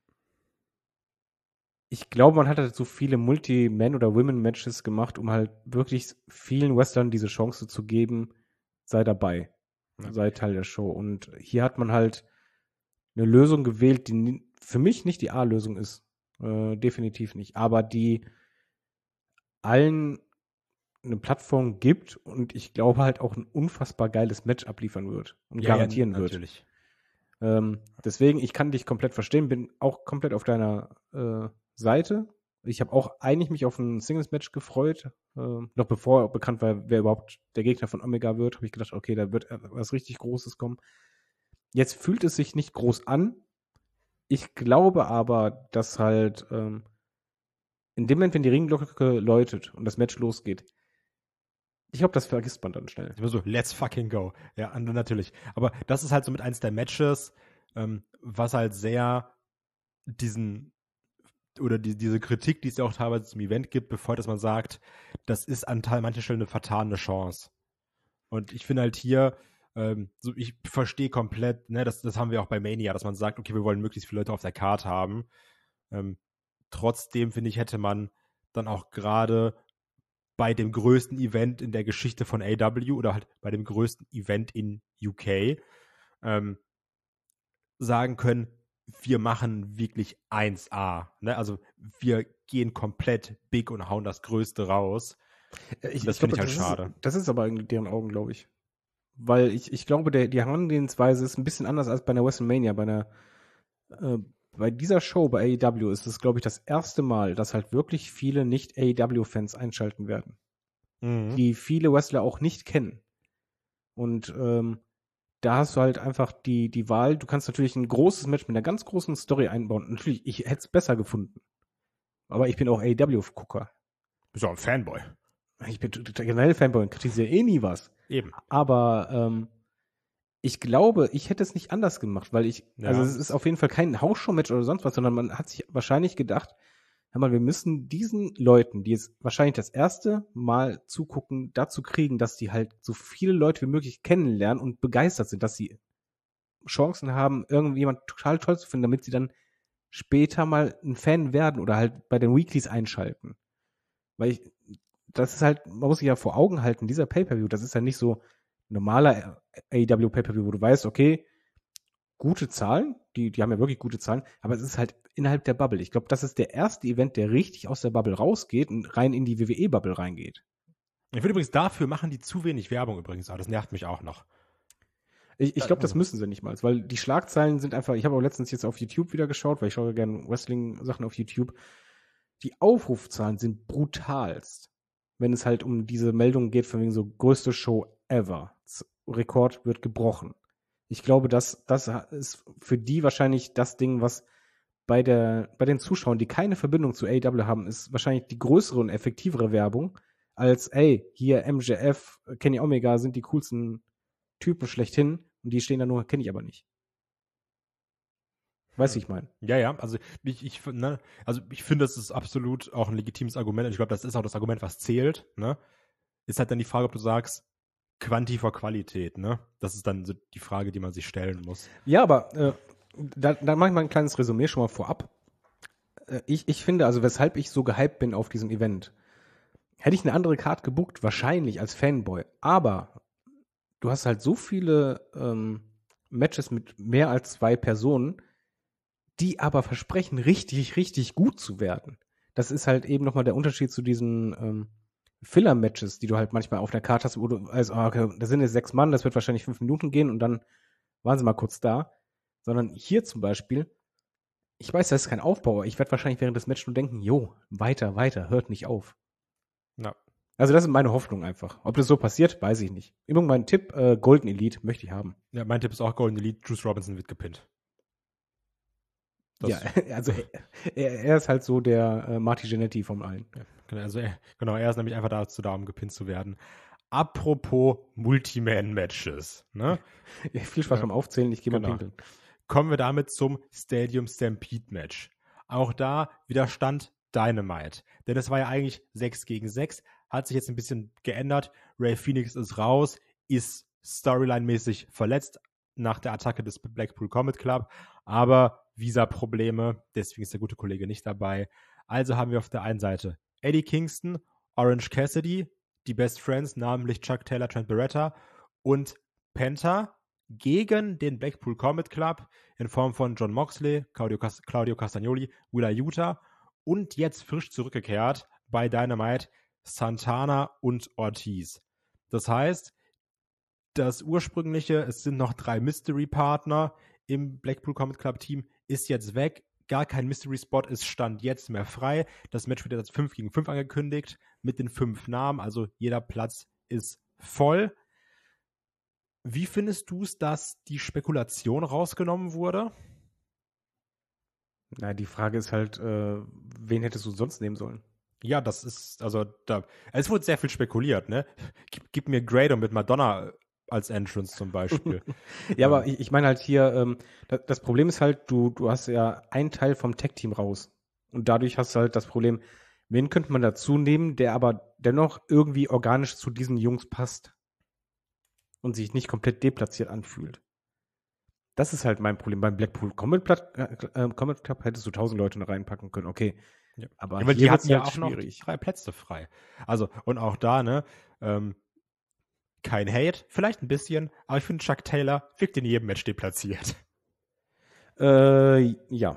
ich glaube, man hat halt so viele Multi-Man- oder Women-Matches gemacht, um halt wirklich vielen Wrestlern diese Chance zu geben, sei dabei, sei Teil der Show. Und hier hat man halt eine Lösung gewählt, die für mich nicht die A-Lösung ist. Definitiv nicht. Aber die allen eine Plattform gibt und ich glaube halt auch ein unfassbar geiles Match abliefern wird und garantieren wird. Natürlich. Deswegen, ich kann dich komplett verstehen, bin auch komplett auf deiner Seite. Ich habe auch eigentlich mich auf ein Singles-Match gefreut. Noch bevor bekannt war, wer überhaupt der Gegner von Omega wird, habe ich gedacht, okay, da wird was richtig Großes kommen. Jetzt fühlt es sich nicht groß an. Ich glaube aber, dass halt in dem Moment, wenn die Ringglocke läutet und das Match losgeht, ich glaube, das vergisst man dann schnell. Immer so, let's fucking go. Ja, natürlich. Aber das ist halt so mit eins der Matches, was halt sehr diese Kritik, die es ja auch teilweise zum Event gibt, befeuert, dass man sagt, das ist an manchen Stellen eine vertane Chance. Und ich finde halt hier, ich verstehe komplett, ne, das haben wir auch bei Mania, dass man sagt, okay, wir wollen möglichst viele Leute auf der Karte haben. Trotzdem, finde ich, hätte man dann auch gerade bei dem größten Event in der Geschichte von AEW oder halt bei dem größten Event in UK sagen können, wir machen wirklich 1A. Ne? Also wir gehen komplett big und hauen das Größte raus. Das finde ich halt schade. Das ist aber in deren Augen, glaube ich. Weil ich glaube, die Herangehensweise ist ein bisschen anders als bei einer WrestleMania. Bei dieser Show bei AEW ist es, glaube ich, das erste Mal, dass halt wirklich viele Nicht-AEW-Fans einschalten werden. Die viele Wrestler auch nicht kennen. Und da hast du halt einfach die Wahl. Du kannst natürlich ein großes Match mit einer ganz großen Story einbauen. Natürlich, ich hätte es besser gefunden. Aber ich bin auch AEW-Gucker. Bist du auch ein Fanboy? Ich bin generell Fanboy und kritisiere nie was. Eben. Aber ich glaube, ich hätte es nicht anders gemacht, weil also es ist auf jeden Fall kein Hausshow-Match oder sonst was, sondern man hat sich wahrscheinlich gedacht, hör mal, wir müssen diesen Leuten, die jetzt wahrscheinlich das erste Mal zugucken, dazu kriegen, dass die halt so viele Leute wie möglich kennenlernen und begeistert sind, dass sie Chancen haben, irgendjemand total toll zu finden, damit sie dann später mal ein Fan werden oder halt bei den Weeklies einschalten. Weil das ist halt, man muss sich ja vor Augen halten, dieser Pay-Per-View, das ist ja nicht so normaler AEW Pay-Per-View, wo du weißt, okay, gute Zahlen, die haben ja wirklich gute Zahlen, aber es ist halt innerhalb der Bubble. Ich glaube, das ist der erste Event, der richtig aus der Bubble rausgeht und rein in die WWE-Bubble reingeht. Ich finde übrigens, dafür machen die zu wenig Werbung übrigens, aber das nervt mich auch noch. Ich glaube, das müssen sie nicht mal, weil die Schlagzeilen sind einfach, ich habe auch letztens jetzt auf YouTube wieder geschaut, weil ich schaue gerne Wrestling-Sachen auf YouTube. Die Aufrufzahlen sind brutalst, wenn es halt um diese Meldung geht, von wegen so größte Show ever. Rekord wird gebrochen. Ich glaube, das ist für die wahrscheinlich das Ding, was bei den Zuschauern, die keine Verbindung zu AEW haben, ist wahrscheinlich die größere und effektivere Werbung als, hier MJF, Kenny Omega sind die coolsten Typen schlechthin und die stehen da nur, kenne ich aber nicht. Weißt du, ich meine? Ja, also ich finde, das ist absolut auch ein legitimes Argument und ich glaube, das ist auch das Argument, was zählt, ne? Ist halt dann die Frage, ob du sagst, Quanti vor Qualität, ne? Das ist dann so die Frage, die man sich stellen muss. Ja, aber da mache ich mal ein kleines Resümee schon mal vorab. Ich finde, also weshalb ich so gehypt bin auf diesem Event, hätte ich eine andere Card gebucht, wahrscheinlich als Fanboy, aber du hast halt so viele Matches mit mehr als 2 Personen, die aber versprechen, richtig, richtig gut zu werden. Das ist halt eben nochmal der Unterschied zu diesen Filler-Matches, die du halt manchmal auf der Karte hast, wo du, also, okay, da sind jetzt 6 Mann, das wird wahrscheinlich 5 Minuten gehen und dann waren sie mal kurz da. Sondern hier zum Beispiel, ich weiß, das ist kein Aufbau, aber ich werde wahrscheinlich während des Matches nur denken, jo, weiter, hört nicht auf. Ja. Also das ist meine Hoffnung einfach. Ob das so passiert, weiß ich nicht. Übrigens mein Tipp, Golden Elite möchte ich haben. Ja, mein Tipp ist auch Golden Elite, Juice Robinson wird gepinnt. Ja, also er ist halt so der Marty Jannetty von allen. Ja, also er ist nämlich einfach dazu da, um gepinnt zu werden. Apropos Multiman-Matches, ne? Ja, viel Spaß beim Aufzählen, ich gehe mal pinkeln. Kommen wir damit zum Stadium Stampede-Match. Auch da widerstand Dynamite. Denn es war ja eigentlich 6 gegen 6, hat sich jetzt ein bisschen geändert. Rey Fenix ist raus, ist storyline-mäßig verletzt nach der Attacke des Blackpool Combat Club, aber Visa-Probleme, deswegen ist der gute Kollege nicht dabei. Also haben wir auf der einen Seite Eddie Kingston, Orange Cassidy, die Best Friends, namentlich Chuck Taylor, Trent Beretta und Penta gegen den Blackpool Combat Club in Form von Jon Moxley, Claudio Castagnoli, Wheeler Yuta und jetzt frisch zurückgekehrt bei Dynamite Santana und Ortiz. Das heißt, das ursprüngliche, es sind noch 3 Mystery-Partner im Blackpool Combat Club Team, ist jetzt weg. Gar kein Mystery-Spot ist Stand jetzt mehr frei. Das Match wird jetzt 5 gegen 5 angekündigt mit den 5 Namen, also jeder Platz ist voll. Wie findest du es, dass die Spekulation rausgenommen wurde? Na, die Frage ist halt, wen hättest du sonst nehmen sollen? Ja, das ist, also es wurde sehr viel spekuliert, ne? Gib mir Grado mit Madonna als Entrance zum Beispiel. Ja, aber ich meine halt hier, das Problem ist halt, du hast ja einen Teil vom Tag-Team raus. Und dadurch hast du halt das Problem, wen könnte man dazu nehmen, der aber dennoch irgendwie organisch zu diesen Jungs passt und sich nicht komplett deplatziert anfühlt. Das ist halt mein Problem. Beim Blackpool Combat Club hättest du 1000 Leute noch reinpacken können, okay. Ja. Aber hier die hatten ja halt auch noch 3 Plätze frei. Also, und auch da, ne, kein Hate, vielleicht ein bisschen, aber ich finde, Chuck Taylor wirkt in jedem Match deplatziert. Ja.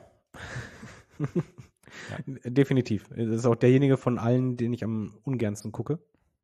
Definitiv. Das ist auch derjenige von allen, den ich am ungernsten gucke.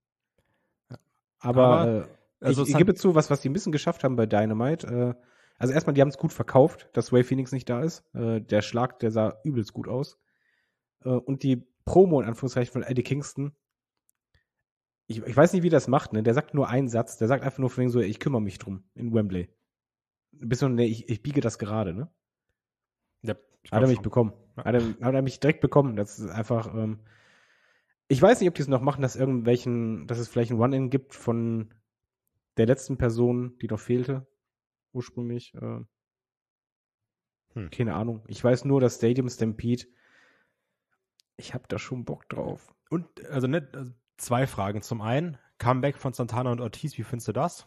Aber ich gebe zu, was die ein bisschen geschafft haben bei Dynamite. Also erstmal, die haben es gut verkauft, dass Rey Fenix nicht da ist. Der Schlag, der sah übelst gut aus. Und die Promo, in Anführungszeichen, von Eddie Kingston, ich weiß nicht, wie das macht, ne? Der sagt nur einen Satz, der sagt einfach nur von wegen so, ich kümmere mich drum in Wembley. Bis so, ne, ich biege das gerade, ne? Ja, hat er mich bekommen. Ja. Hat er mich direkt bekommen. Das ist einfach, ich weiß nicht, ob die es noch machen, dass es vielleicht ein One-In gibt von der letzten Person, die noch fehlte, ursprünglich. Keine Ahnung. Ich weiß nur, dass Stadium Stampede, ich hab da schon Bock drauf. Und, also, ne, 2 Fragen. Zum einen, Comeback von Santana und Ortiz, wie findest du das?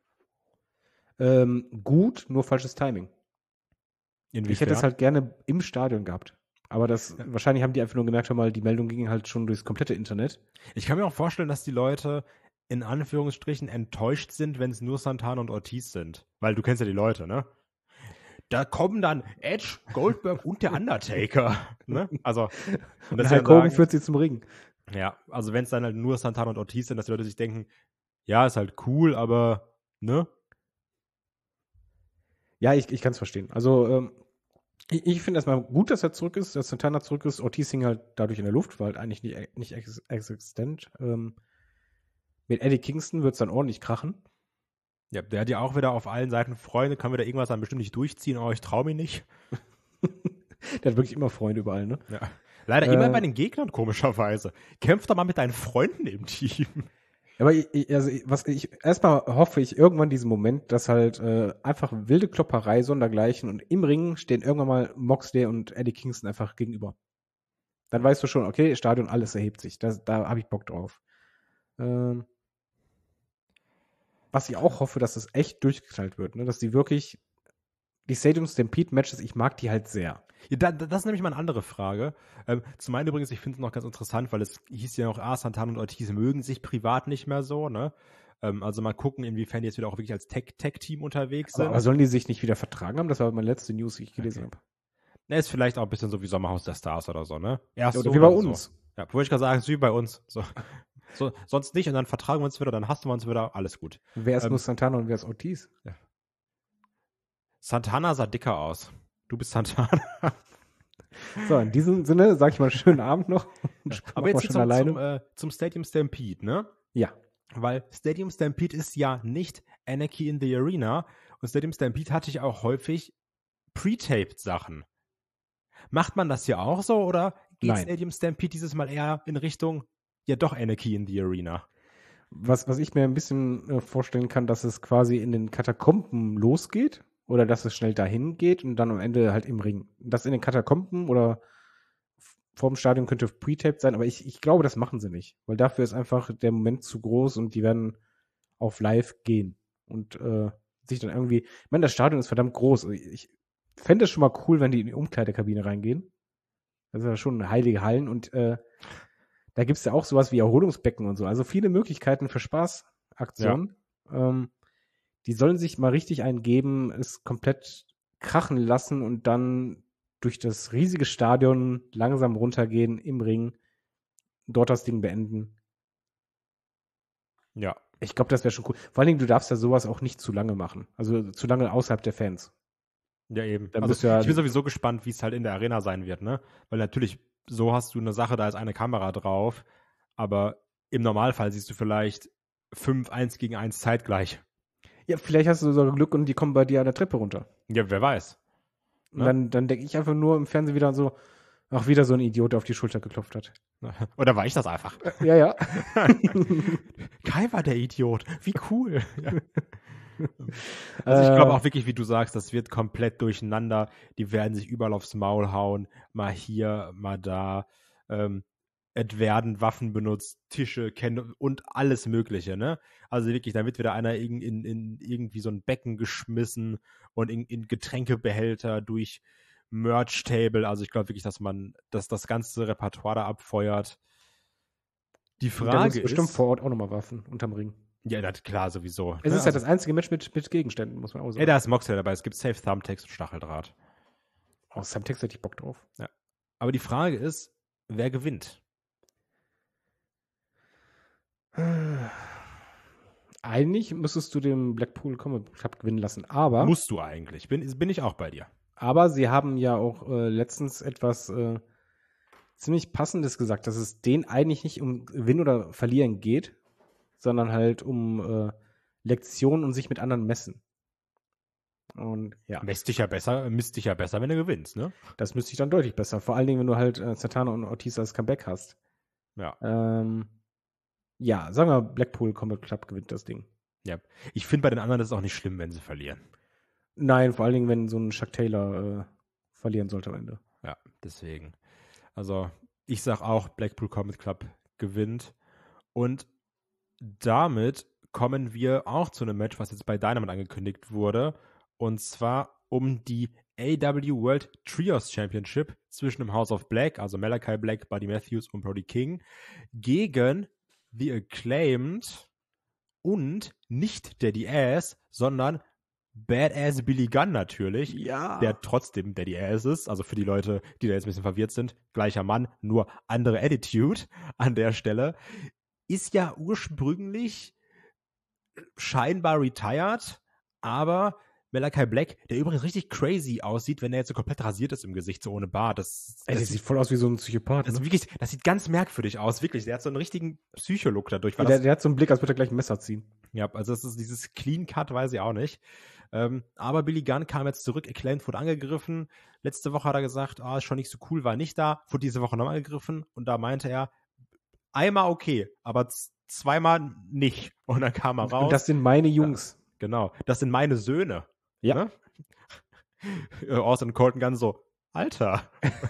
Gut, nur falsches Timing. Inwiefern? Ich hätte es halt gerne im Stadion gehabt. Aber wahrscheinlich haben die einfach nur gemerkt, die Meldung ging halt schon durchs komplette Internet. Ich kann mir auch vorstellen, dass die Leute in Anführungsstrichen enttäuscht sind, wenn es nur Santana und Ortiz sind. Weil du kennst ja die Leute, ne? Da kommen dann Edge, Goldberg und der Undertaker. Ne? Also, und Hulk Hogan führt sie zum Ring. Ja, also wenn es dann halt nur Santana und Ortiz sind, dass die Leute sich denken, ja, ist halt cool, aber, ne? Ja, ich kann es verstehen. Also, ich finde erstmal gut, dass er zurück ist, dass Santana zurück ist. Ortiz hing halt dadurch in der Luft, war halt eigentlich nicht existent. Mit Eddie Kingston wird es dann ordentlich krachen. Ja, der hat ja auch wieder auf allen Seiten Freunde, kann wieder irgendwas dann bestimmt nicht durchziehen, aber ich traue mich nicht. Der hat wirklich immer Freunde überall, ne? Ja. Leider immer bei den Gegnern, komischerweise. Kämpf doch mal mit deinen Freunden im Team. Aber erstmal hoffe ich irgendwann diesen Moment, dass halt einfach wilde Klopperei sondergleichen und im Ring stehen irgendwann mal Moxley und Eddie Kingston einfach gegenüber. Dann weißt du schon, okay, Stadion, alles erhebt sich. Da habe ich Bock drauf. Was ich auch hoffe, dass das echt durchgeknallt wird, ne? Dass die wirklich die Stadium Stampede Matches, ich mag die halt sehr. Ja, das ist nämlich mal eine andere Frage. Zum einen übrigens, ich finde es noch ganz interessant, weil es hieß ja noch, Santana und Ortiz mögen sich privat nicht mehr so, ne? Also mal gucken, inwiefern die jetzt wieder auch wirklich als Tech-Team unterwegs sind. Aber sollen die sich nicht wieder vertragen haben? Das war meine letzte News, die ich gelesen habe. Ne, ist vielleicht auch ein bisschen so wie Sommerhaus der Stars oder so, ne? Oder wie bei uns. So. Ja, wollte ich gerade sagen, ist wie bei uns. So. So, sonst nicht und dann vertragen wir uns wieder, dann hassen wir uns wieder, alles gut. Wer ist nur Santana und wer ist Ortiz? Ja. Santana sah dicker aus. Du bist Santana. So, in diesem Sinne sage ich mal schönen Abend noch. Aber jetzt zum Stadium Stampede, ne? Ja. Weil Stadium Stampede ist ja nicht Anarchy in the Arena und Stadium Stampede hatte ich auch häufig pre-taped Sachen. Macht man das hier auch so oder geht Nein. Stadium Stampede dieses Mal eher in Richtung, ja doch Anarchy in the Arena? Was ich mir ein bisschen vorstellen kann, dass es quasi in den Katakomben losgeht oder dass es schnell dahin geht und dann am Ende halt im Ring. Das in den Katakomben oder vorm Stadion könnte pre-taped sein, aber ich glaube, das machen sie nicht, weil dafür ist einfach der Moment zu groß und die werden auf live gehen und sich dann irgendwie, ich meine, das Stadion ist verdammt groß. Ich fände es schon mal cool, wenn die in die Umkleidekabine reingehen. Das ist ja schon heilige Hallen und da gibt es ja auch sowas wie Erholungsbecken und so. Also viele Möglichkeiten für Spaßaktionen. Ja. Die sollen sich mal richtig eingeben, es komplett krachen lassen und dann durch das riesige Stadion langsam runtergehen im Ring, dort das Ding beenden. Ja. Ich glaube, das wäre schon cool. Vor allen Dingen, du darfst ja sowas auch nicht zu lange machen. Also zu lange außerhalb der Fans. Ja, eben. Dann also, ja ich bin sowieso gespannt, wie es halt in der Arena sein wird, ne? Weil natürlich, so hast du eine Sache, da ist eine Kamera drauf, aber im Normalfall siehst du vielleicht 5 1-gegen-1 zeitgleich. Ja, vielleicht hast du sogar Glück und die kommen bei dir an der Treppe runter. Ja, wer weiß. Und dann denke ich einfach nur im Fernsehen wieder so, ach, wieder so ein Idiot, der auf die Schulter geklopft hat. Oder war ich das einfach? Ja. Kai war der Idiot. Wie cool. Ja. Also ich glaube auch wirklich, wie du sagst, das wird komplett durcheinander. Die werden sich überall aufs Maul hauen. Mal hier, mal da. Es werden Waffen benutzt, Tische, und alles Mögliche, ne? Also wirklich, da wird wieder einer in irgendwie so ein Becken geschmissen und in Getränkebehälter durch Merch-Table. Also ich glaube wirklich, dass das ganze Repertoire da abfeuert. Die Frage ist bestimmt vor Ort auch nochmal Waffen unterm Ring. Ja, das klar, sowieso. Es ist ja das einzige Match mit Gegenständen, muss man auch sagen. Ey, da ist Moxley dabei. Es gibt Safe Thumbtacks und Stacheldraht. Oh, Thumbtacks hätte ich Bock drauf. Ja. Aber die Frage ist, wer gewinnt? Eigentlich müsstest du den Blackpool Combat Club gewinnen lassen, aber... Musst du eigentlich. Bin ich auch bei dir. Aber sie haben ja auch letztens etwas ziemlich Passendes gesagt, dass es denen eigentlich nicht um Gewinnen oder Verlieren geht, sondern halt um Lektionen und sich mit anderen messen. Und ja. Misst dich ja besser, wenn du gewinnst, ne? Das müsste ich dann deutlich besser. Vor allen Dingen, wenn du halt Santana und Ortiz als Comeback hast. Ja. Ja, sagen wir, Blackpool Combat Club gewinnt das Ding. Ja. Ich finde bei den anderen ist es auch nicht schlimm, wenn sie verlieren. Nein, vor allen Dingen, wenn so ein Chuck Taylor verlieren sollte am Ende. Ja, deswegen. Also, ich sag auch, Blackpool Combat Club gewinnt. Und damit kommen wir auch zu einem Match, was jetzt bei Dynamite angekündigt wurde. Und zwar um die AW World Trios Championship zwischen dem House of Black, also Malachi Black, Buddy Matthews und Brody King, gegen The Acclaimed und nicht Daddy Ass, sondern Badass Billy Gunn natürlich, ja, der trotzdem Daddy Ass ist, also für die Leute, die da jetzt ein bisschen verwirrt sind, gleicher Mann, nur andere Attitude an der Stelle, ist ja ursprünglich scheinbar retired, aber Malachi Black, der übrigens richtig crazy aussieht, wenn er jetzt so komplett rasiert ist im Gesicht, so ohne Bart. Der sieht voll aus wie so ein Psychopath. Das sieht ganz merkwürdig aus, wirklich. Der hat so einen richtigen Psycholook dadurch. Der hat so einen Blick, als würde er gleich ein Messer ziehen. Ja, also das ist dieses Clean Cut, weiß ich auch nicht. Aber Billy Gunn kam jetzt zurück, Acclaimed wurde angegriffen. Letzte Woche hat er gesagt, ist schon nicht so cool, war nicht da. Wurde diese Woche nochmal angegriffen und da meinte er, einmal okay, aber zweimal nicht. Und dann kam er raus. Und das sind meine Jungs. Ja, genau, das sind meine Söhne. Ja. Ne? Austin Colton Gunn so, Alter.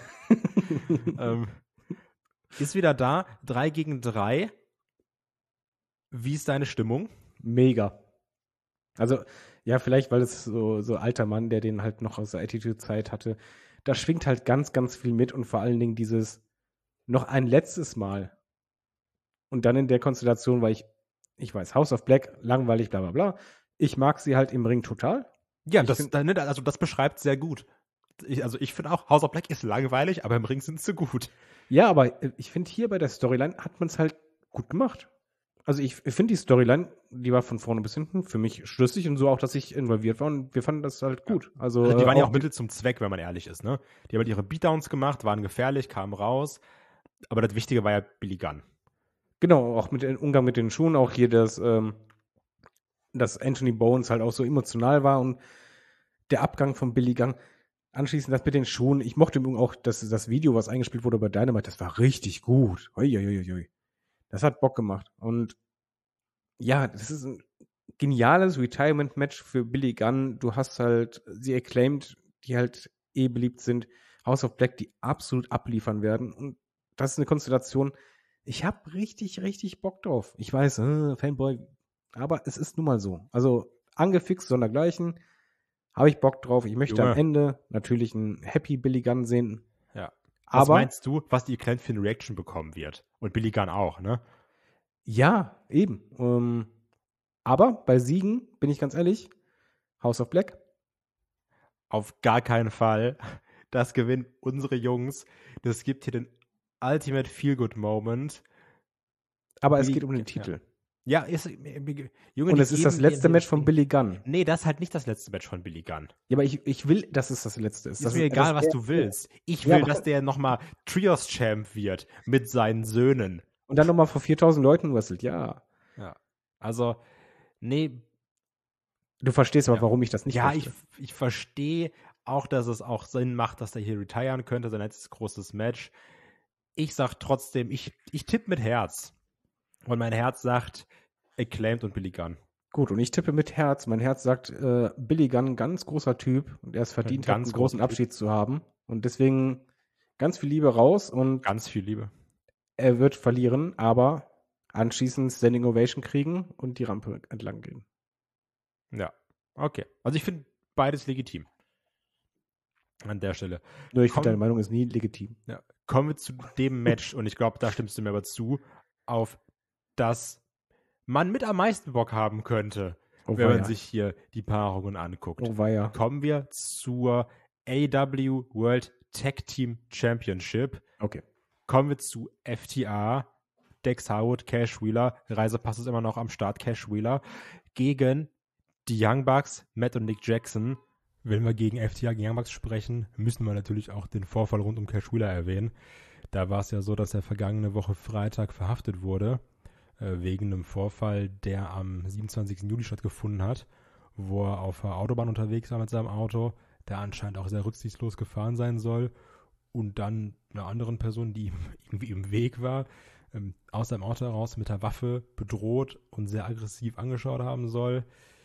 Ist wieder da, 3 gegen 3. Wie ist deine Stimmung? Mega. Also, ja, vielleicht, weil es so alter Mann, der den halt noch aus der Attitude-Zeit hatte, da schwingt halt ganz, ganz viel mit und vor allen Dingen dieses noch ein letztes Mal. Und dann in der Konstellation, weil ich weiß, House of Black, langweilig, bla bla bla. Ich mag sie halt im Ring total. Ja, das beschreibt sehr gut. Ich finde auch, House of Black ist langweilig, aber im Ring sind sie gut. Ja, aber ich finde hier bei der Storyline hat man es halt gut gemacht. Also ich finde die Storyline, die war von vorne bis hinten für mich schlüssig und so auch, dass ich involviert war und wir fanden das halt gut. Also die waren ja auch Mittel zum Zweck, wenn man ehrlich ist, ne? Die haben halt ihre Beatdowns gemacht, waren gefährlich, kamen raus. Aber das Wichtige war ja Billy Gunn. Genau, auch mit dem Umgang mit den Schuhen, auch hier dass Anthony Bones halt auch so emotional war und der Abgang von Billy Gunn. Anschließend das mit den Schuhen. Ich mochte auch das Video, was eingespielt wurde bei Dynamite, das war richtig gut. Uiuiui. Das hat Bock gemacht. Und ja, das ist ein geniales Retirement-Match für Billy Gunn. Du hast halt sie Acclaimed, die halt beliebt sind. House of Black, die absolut abliefern werden. Und das ist eine Konstellation. Ich habe richtig, richtig Bock drauf. Ich weiß, Fanboy, aber es ist nun mal so. Also angefixt, sondergleichen. Habe ich Bock drauf. Ich möchte am Ende natürlich einen Happy Billy Gunn sehen. Ja. Was meinst du, was die Acclaimed für eine Reaction bekommen wird? Und Billy Gunn auch, ne? Ja, eben. Aber bei Siegen, bin ich ganz ehrlich, House of Black. Auf gar keinen Fall. Das gewinnen unsere Jungs. Das gibt hier den Ultimate Feel-Good-Moment. Aber es geht um den Titel. Ja, Junge, und es ist das letzte Match von Billy Gunn. Nee, das ist halt nicht das letzte Match von Billy Gunn. Ja, aber ich will, dass es das letzte ist. Ist mir egal, was du willst. Ich will, dass der nochmal Trios-Champ wird mit seinen Söhnen. Und dann nochmal vor 4.000 Leuten wrestelt, ja. Ja, also, nee. Du verstehst aber, warum ich das nicht möchte. Ja, ich verstehe auch, dass es auch Sinn macht, dass der hier retiren könnte, sein letztes großes Match. Ich sag trotzdem, ich tippe mit Herz. Und mein Herz sagt Acclaimed und Billy Gunn. Gut, und ich tippe mit Herz. Mein Herz sagt, Billy Gunn, ganz großer Typ. Und er es verdient hat, einen großen Abschied zu haben. Und deswegen ganz viel Liebe raus. Und ganz viel Liebe. Er wird verlieren, aber anschließend Standing Ovation kriegen und die Rampe entlang gehen. Ja, okay. Also ich finde beides legitim. An der Stelle. Nur ich finde, deine Meinung ist nie legitim. Ja. Kommen wir zu dem Match, und ich glaube, da stimmst du mir aber zu, auf das man mit am meisten Bock haben könnte, wenn man sich hier die Paarungen anguckt. Oh weia. Kommen wir zur AEW World Tag Team Championship. Okay. Kommen wir zu FTA, Dex Harwood, Cash Wheeler, Reisepass ist immer noch am Start, Cash Wheeler, gegen die Young Bucks, Matt und Nick Jackson. Wenn wir gegen FTA, gegen Young Bucks sprechen, müssen wir natürlich auch den Vorfall rund um Cash Wheeler erwähnen. Da war es ja so, dass er vergangene Woche Freitag verhaftet wurde, wegen einem Vorfall, der am 27. Juli stattgefunden hat, wo er auf der Autobahn unterwegs war mit seinem Auto, der anscheinend auch sehr rücksichtslos gefahren sein soll, und dann einer anderen Person, die irgendwie im Weg war, aus seinem Auto heraus mit der Waffe bedroht und sehr aggressiv angeschaut haben soll.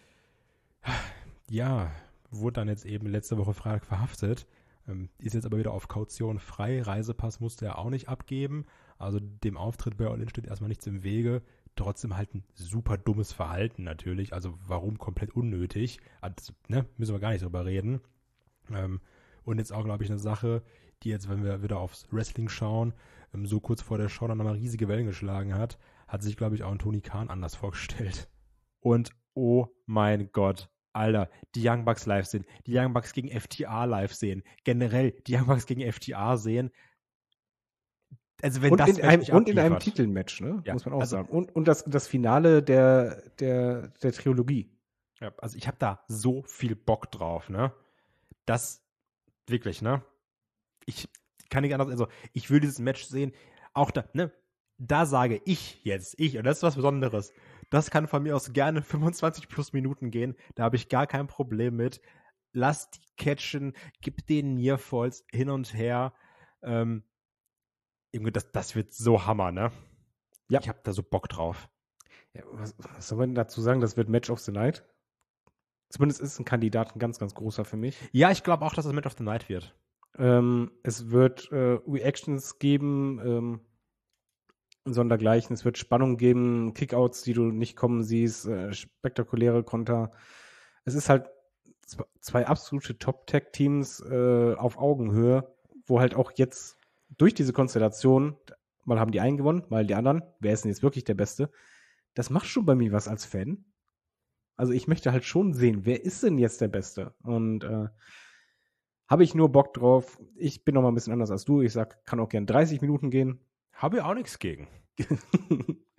Ja, wurde dann jetzt eben letzte Woche Freitag verhaftet, ist jetzt aber wieder auf Kaution frei. Reisepass musste er auch nicht abgeben. Also dem Auftritt bei All In steht erstmal nichts im Wege. Trotzdem halt ein super dummes Verhalten natürlich. Also warum komplett unnötig? Also, müssen wir gar nicht drüber reden. Und jetzt auch, glaube ich, eine Sache, die jetzt, wenn wir wieder aufs Wrestling schauen, so kurz vor der Show dann nochmal riesige Wellen geschlagen hat sich, glaube ich, auch ein Tony Khan anders vorgestellt. Und oh mein Gott, Alter, die Young Bucks live sehen, die Young Bucks gegen FTA live sehen, generell die Young Bucks gegen FTA sehen. Also wenn und das in einem Titelmatch, ne? Ja, muss man auch sagen. Und das Finale der Trilogie. Ja, also ich habe da so viel Bock drauf, ne? Das wirklich, ne? Ich kann nicht anders, also ich will dieses Match sehen. Auch da, ne? Da sage ich jetzt, und das ist was Besonderes. Das kann von mir aus gerne 25 plus Minuten gehen. Da habe ich gar kein Problem mit. Lass die catchen, gib denen Nearfalls hin und her. Irgendwie, das wird so Hammer, ne? Ja. Ich habe da so Bock drauf. Ja, was soll man dazu sagen? Das wird Match of the Night. Zumindest ist ein Kandidat ein ganz, ganz großer für mich. Ja, ich glaube auch, dass das Match of the Night wird. Es wird Reactions geben, sondergleichen. Es wird Spannung geben, Kickouts, die du nicht kommen siehst, spektakuläre Konter. Es ist halt zwei absolute Top-Tag-Teams auf Augenhöhe, wo halt auch jetzt durch diese Konstellation, mal haben die einen gewonnen, mal die anderen. Wer ist denn jetzt wirklich der Beste? Das macht schon bei mir was als Fan. Also ich möchte halt schon sehen, wer ist denn jetzt der Beste? Und habe ich nur Bock drauf. Ich bin noch mal ein bisschen anders als du. Ich sag, kann auch gern 30 Minuten gehen. Habe ich auch nichts gegen.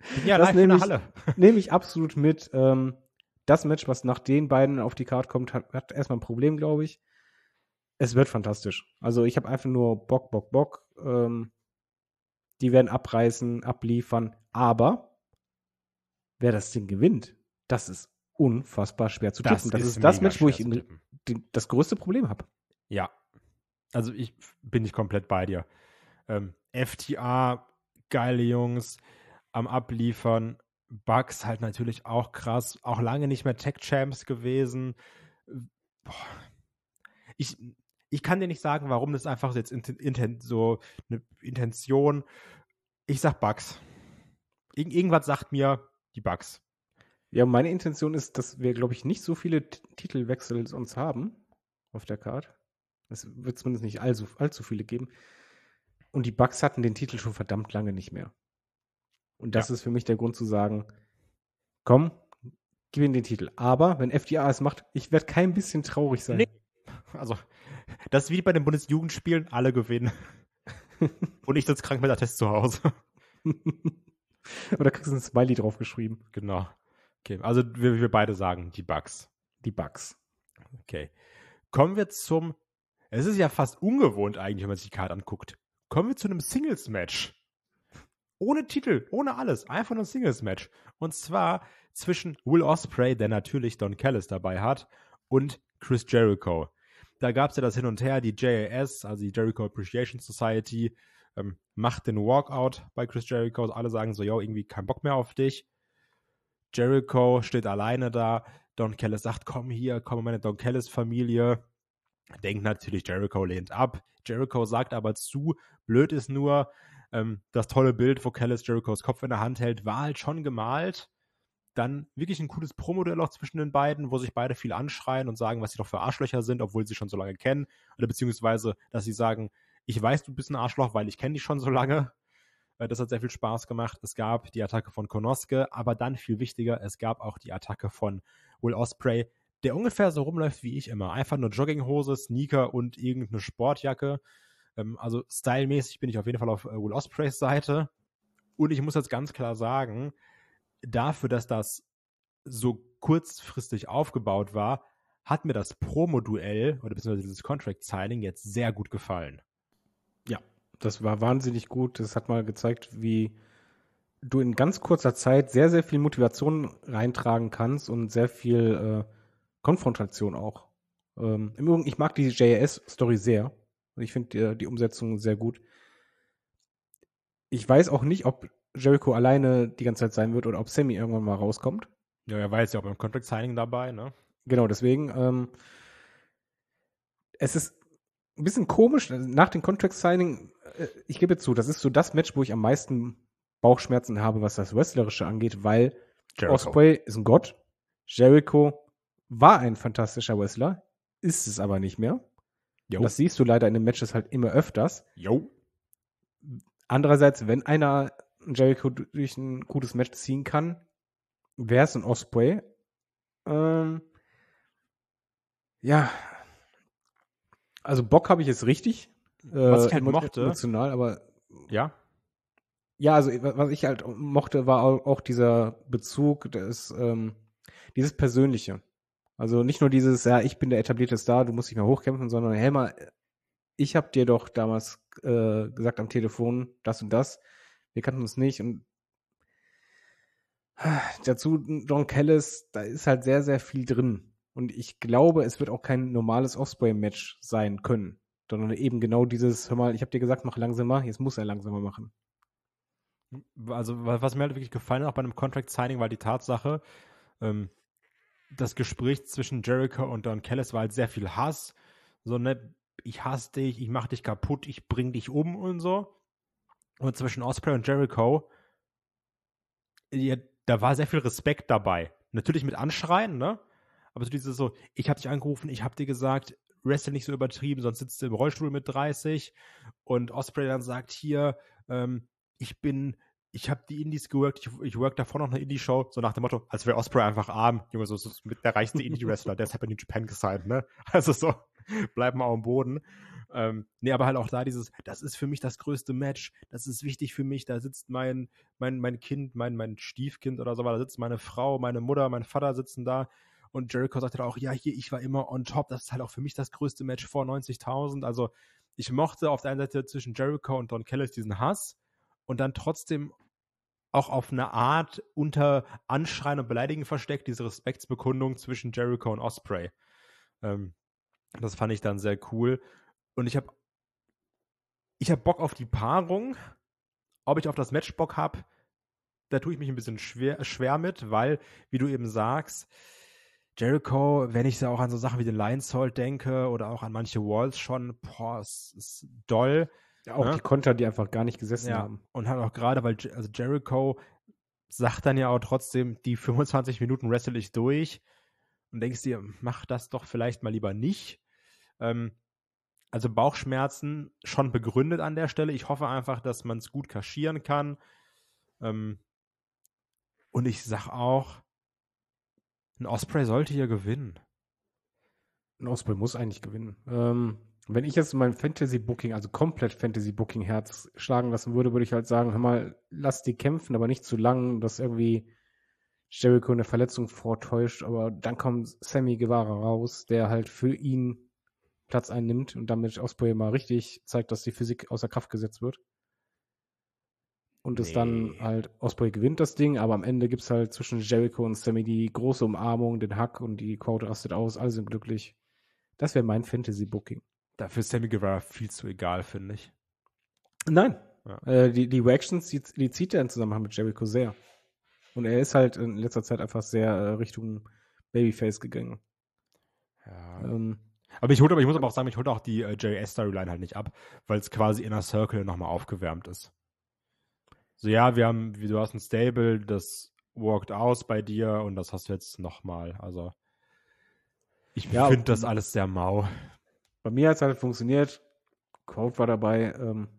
Bin ja Das live in der nehme ich, Halle. nehme ich absolut mit. Das Match, was nach den beiden auf die Card kommt, hat erstmal ein Problem, glaube ich. Es wird fantastisch. Also ich habe einfach nur Bock. Die werden abreißen, abliefern. Aber wer das Ding gewinnt, das ist unfassbar schwer zu tippen. Das ist das mega Match, wo ich schwer zu tippen. das größte Problem habe. Ja. Also ich bin nicht komplett bei dir. FTA, geile Jungs, am Abliefern. Bucks halt natürlich auch krass. Auch lange nicht mehr Tech-Champs gewesen. Boah. Ich kann dir nicht sagen, warum. Das ist einfach jetzt so eine Intention. Ich sag Bucks. Irgendwas sagt mir die Bucks. Ja, meine Intention ist, dass wir, glaube ich, nicht so viele Titelwechsel sonst haben auf der Card. Es wird zumindest nicht allzu viele geben. Und die Bucks hatten den Titel schon verdammt lange nicht mehr. Und das ist für mich der Grund zu sagen, komm, gib ihnen den Titel. Aber wenn FDA es macht, ich werde kein bisschen traurig sein. Nee. Also, das ist wie bei den Bundesjugendspielen, alle gewinnen. Und ich sitze krank mit der Test zu Hause. Oder kriegst du ein Smiley draufgeschrieben. Genau. Okay, also wir beide sagen die Bucks. Die Bucks. Okay. Kommen wir es ist ja fast ungewohnt eigentlich, wenn man sich die Karte anguckt. Kommen wir zu einem Singles-Match. Ohne Titel, ohne alles. Einfach nur ein Singles-Match. Und zwar zwischen Will Ospreay, der natürlich Don Callis dabei hat, und Chris Jericho. Da gab es ja das Hin und Her, die JAS, also die Jericho Appreciation Society, macht den Walkout bei Chris Jericho. Alle sagen so, yo, irgendwie kein Bock mehr auf dich. Jericho steht alleine da. Don Callis sagt, komm in meine Don Callis-Familie. Denkt natürlich, Jericho lehnt ab. Jericho sagt aber zu, blöd ist nur, das tolle Bild, wo Callis Jerichos Kopf in der Hand hält, war halt schon gemalt. Dann wirklich ein cooles Promo-Duell auch zwischen den beiden, wo sich beide viel anschreien und sagen, was sie doch für Arschlöcher sind, obwohl sie schon so lange kennen. Oder beziehungsweise, dass sie sagen, ich weiß, du bist ein Arschloch, weil ich kenne dich schon so lange. Das hat sehr viel Spaß gemacht. Es gab die Attacke von Konosuke, aber dann viel wichtiger, es gab auch die Attacke von Will Ospreay, der ungefähr so rumläuft wie ich immer. Einfach nur Jogginghose, Sneaker und irgendeine Sportjacke. Also stylmäßig bin ich auf jeden Fall auf Will Ospreays Seite. Und ich muss jetzt ganz klar sagen, dafür, dass das so kurzfristig aufgebaut war, hat mir das Promo-Duell oder beziehungsweise dieses Contract-Signing jetzt sehr gut gefallen. Ja, das war wahnsinnig gut. Das hat mal gezeigt, wie du in ganz kurzer Zeit sehr, sehr viel Motivation reintragen kannst und sehr viel Konfrontation auch. Im Übrigen, ich mag die JAS-Story sehr. Ich finde die Umsetzung sehr gut. Ich weiß auch nicht, ob Jericho alleine die ganze Zeit sein wird oder ob Sammy irgendwann mal rauskommt. Ja, er war jetzt ja auch beim Contract-Signing dabei, ne? Genau, deswegen. Es ist ein bisschen komisch. Nach dem Contract-Signing, ich gebe zu, das ist so das Match, wo ich am meisten Bauchschmerzen habe, was das Wrestlerische angeht, weil Ospreay ist ein Gott. Jericho war ein fantastischer Wrestler, ist es aber nicht mehr. Das siehst du leider in den Matches halt immer öfters. Andererseits, wenn einer Jericho durch ein gutes Match ziehen kann, wäre es ein Ospreay. Ja. Also Bock habe ich jetzt richtig. Was ich halt mochte. Emotional, aber ja. Ja, also was ich halt mochte, war auch dieser Bezug, dieses Persönliche. Also nicht nur dieses, ja, ich bin der etablierte Star, du musst dich mal hochkämpfen, sondern hey mal, ich habe dir doch damals gesagt am Telefon, das und das, wir kannten uns nicht und dazu Don Callis, da ist halt sehr, sehr viel drin und ich glaube, es wird auch kein normales Ospreay-Match sein können, sondern eben genau dieses, hör mal, ich habe dir gesagt, mach langsamer, jetzt muss er langsamer machen. Also was mir halt wirklich gefallen hat, auch bei einem Contract-Signing, war die Tatsache, das Gespräch zwischen Jericho und Don Callis war halt sehr viel Hass. So, ne, ich hasse dich, ich mach dich kaputt, ich bring dich um und so. Und zwischen Ospreay und Jericho, ja, da war sehr viel Respekt dabei. Natürlich mit Anschreien, ne? Aber so dieses so, ich hab dich angerufen, ich hab dir gesagt, wrestle nicht so übertrieben, sonst sitzt du im Rollstuhl mit 30. Und Ospreay dann sagt, hier, ich habe die Indies geworkt, ich work davor noch eine Indie-Show, so nach dem Motto, als wäre Ospreay einfach arm, Junge, so mit der reichste Indie-Wrestler, der ist halt bei New Japan gesigned, ne? Also so, bleib mal am Boden. Nee, aber halt auch da das ist für mich das größte Match, das ist wichtig für mich, da sitzt mein Kind, mein Stiefkind oder so, da sitzt meine Frau, meine Mutter, mein Vater sitzen da und Jericho sagt halt auch, ja, hier, ich war immer on top, das ist halt auch für mich das größte Match vor 90.000, also ich mochte auf der einen Seite zwischen Jericho und Don Callis diesen Hass und dann trotzdem auch auf eine Art unter Anschreien und Beleidigen versteckt, diese Respektsbekundung zwischen Jericho und Ospreay. Das fand ich dann sehr cool. Und ich hab Bock auf die Paarung. Ob ich auf das Match Bock habe, da tue ich mich ein bisschen schwer mit, weil, wie du eben sagst, Jericho, wenn ich da auch an so Sachen wie den Lionsault denke oder auch an manche Walls schon, es ist doll. Ja, auch ne? die Konter, die einfach gar nicht gesessen Ja, haben. und halt auch gerade, weil also Jericho sagt dann ja auch trotzdem, die 25 Minuten wrestle ich durch und denkst dir, mach das doch vielleicht mal lieber nicht. Also Bauchschmerzen schon begründet an der Stelle. Ich hoffe einfach, dass man es gut kaschieren kann. Und ich sag auch, ein Ospreay sollte hier gewinnen. Ein Ospreay muss eigentlich gewinnen. Wenn ich jetzt mein Fantasy-Booking, also komplett Fantasy-Booking-Herz schlagen lassen würde, würde ich halt sagen, hör mal, lass die kämpfen, aber nicht zu lang, dass irgendwie Jericho eine Verletzung vortäuscht, aber dann kommt Sammy Guevara raus, der halt für ihn Platz einnimmt und damit Ospreay mal richtig zeigt, dass die Physik außer Kraft gesetzt wird. Und es dann halt, Ospreay gewinnt das Ding, aber am Ende gibt es halt zwischen Jericho und Sammy die große Umarmung, den Hack und die Crowd rastet aus, alle sind glücklich. Das wäre mein Fantasy-Booking. Dafür ist Sammy Guevara viel zu egal, finde ich. Nein. Ja. Die Reactions, die zieht er im Zusammenhang mit Jericho sehr. Und er ist halt in letzter Zeit einfach sehr Richtung Babyface gegangen. Ja. Aber ich muss aber auch sagen, ich hole auch die JS-Storyline halt nicht ab, weil es quasi Inner Circle nochmal aufgewärmt ist. So, ja, du hast ein Stable, das walked aus bei dir und das hast du jetzt nochmal. Also, ich finde das alles sehr mau. Bei mir hat es halt funktioniert. Quote war dabei.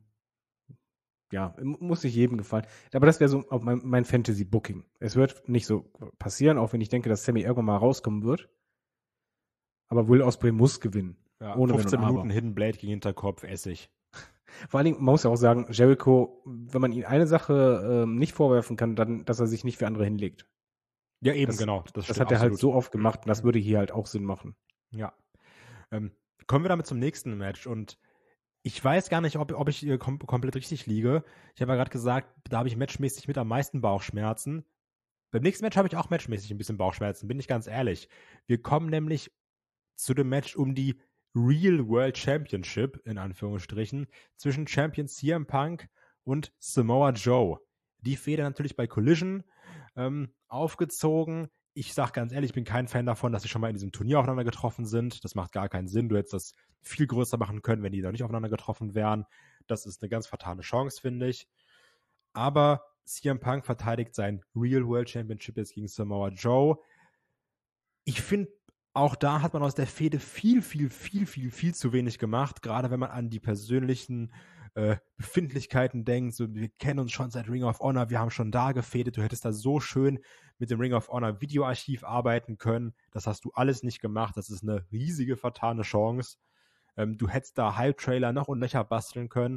Ja, muss nicht jedem gefallen. Aber das wäre so auch mein Fantasy-Booking. Es wird nicht so passieren, auch wenn ich denke, dass Sammy irgendwann mal rauskommen wird. Aber Will Ospreay muss gewinnen. Ja, ohne 15 Wenn und Minuten Hidden Blade gegen Hinterkopf, Essig. Vor allen Dingen, man muss ja auch sagen, Jericho, wenn man ihm eine Sache nicht vorwerfen kann, dann, dass er sich nicht für andere hinlegt. Ja, eben, genau. Das hat er halt so oft gemacht und das würde hier halt auch Sinn machen. Ja. Kommen wir damit zum nächsten Match und ich weiß gar nicht, ob ich komplett richtig liege. Ich habe ja gerade gesagt, da habe ich matchmäßig mit am meisten Bauchschmerzen. Beim nächsten Match habe ich auch matchmäßig ein bisschen Bauchschmerzen, bin ich ganz ehrlich. Wir kommen nämlich zu dem Match um die Real World Championship, in Anführungsstrichen, zwischen Champion CM Punk und Samoa Joe. Die Fehde natürlich bei Collision aufgezogen. Ich sag ganz ehrlich, ich bin kein Fan davon, dass sie schon mal in diesem Turnier aufeinander getroffen sind. Das macht gar keinen Sinn. Du hättest das viel größer machen können, wenn die da nicht aufeinander getroffen wären. Das ist eine ganz fatale Chance, finde ich. Aber CM Punk verteidigt sein Real World Championship jetzt gegen Samoa Joe. Ich finde, auch da hat man aus der Fehde viel zu wenig gemacht, gerade wenn man an die persönlichen Befindlichkeiten denkt. So, wir kennen uns schon seit Ring of Honor, wir haben schon da gefädet, du hättest da so schön mit dem Ring of Honor Videoarchiv arbeiten können. Das hast du alles nicht gemacht, das ist eine riesige vertane Chance. Du hättest da Hype-Trailer noch und nöcher basteln können.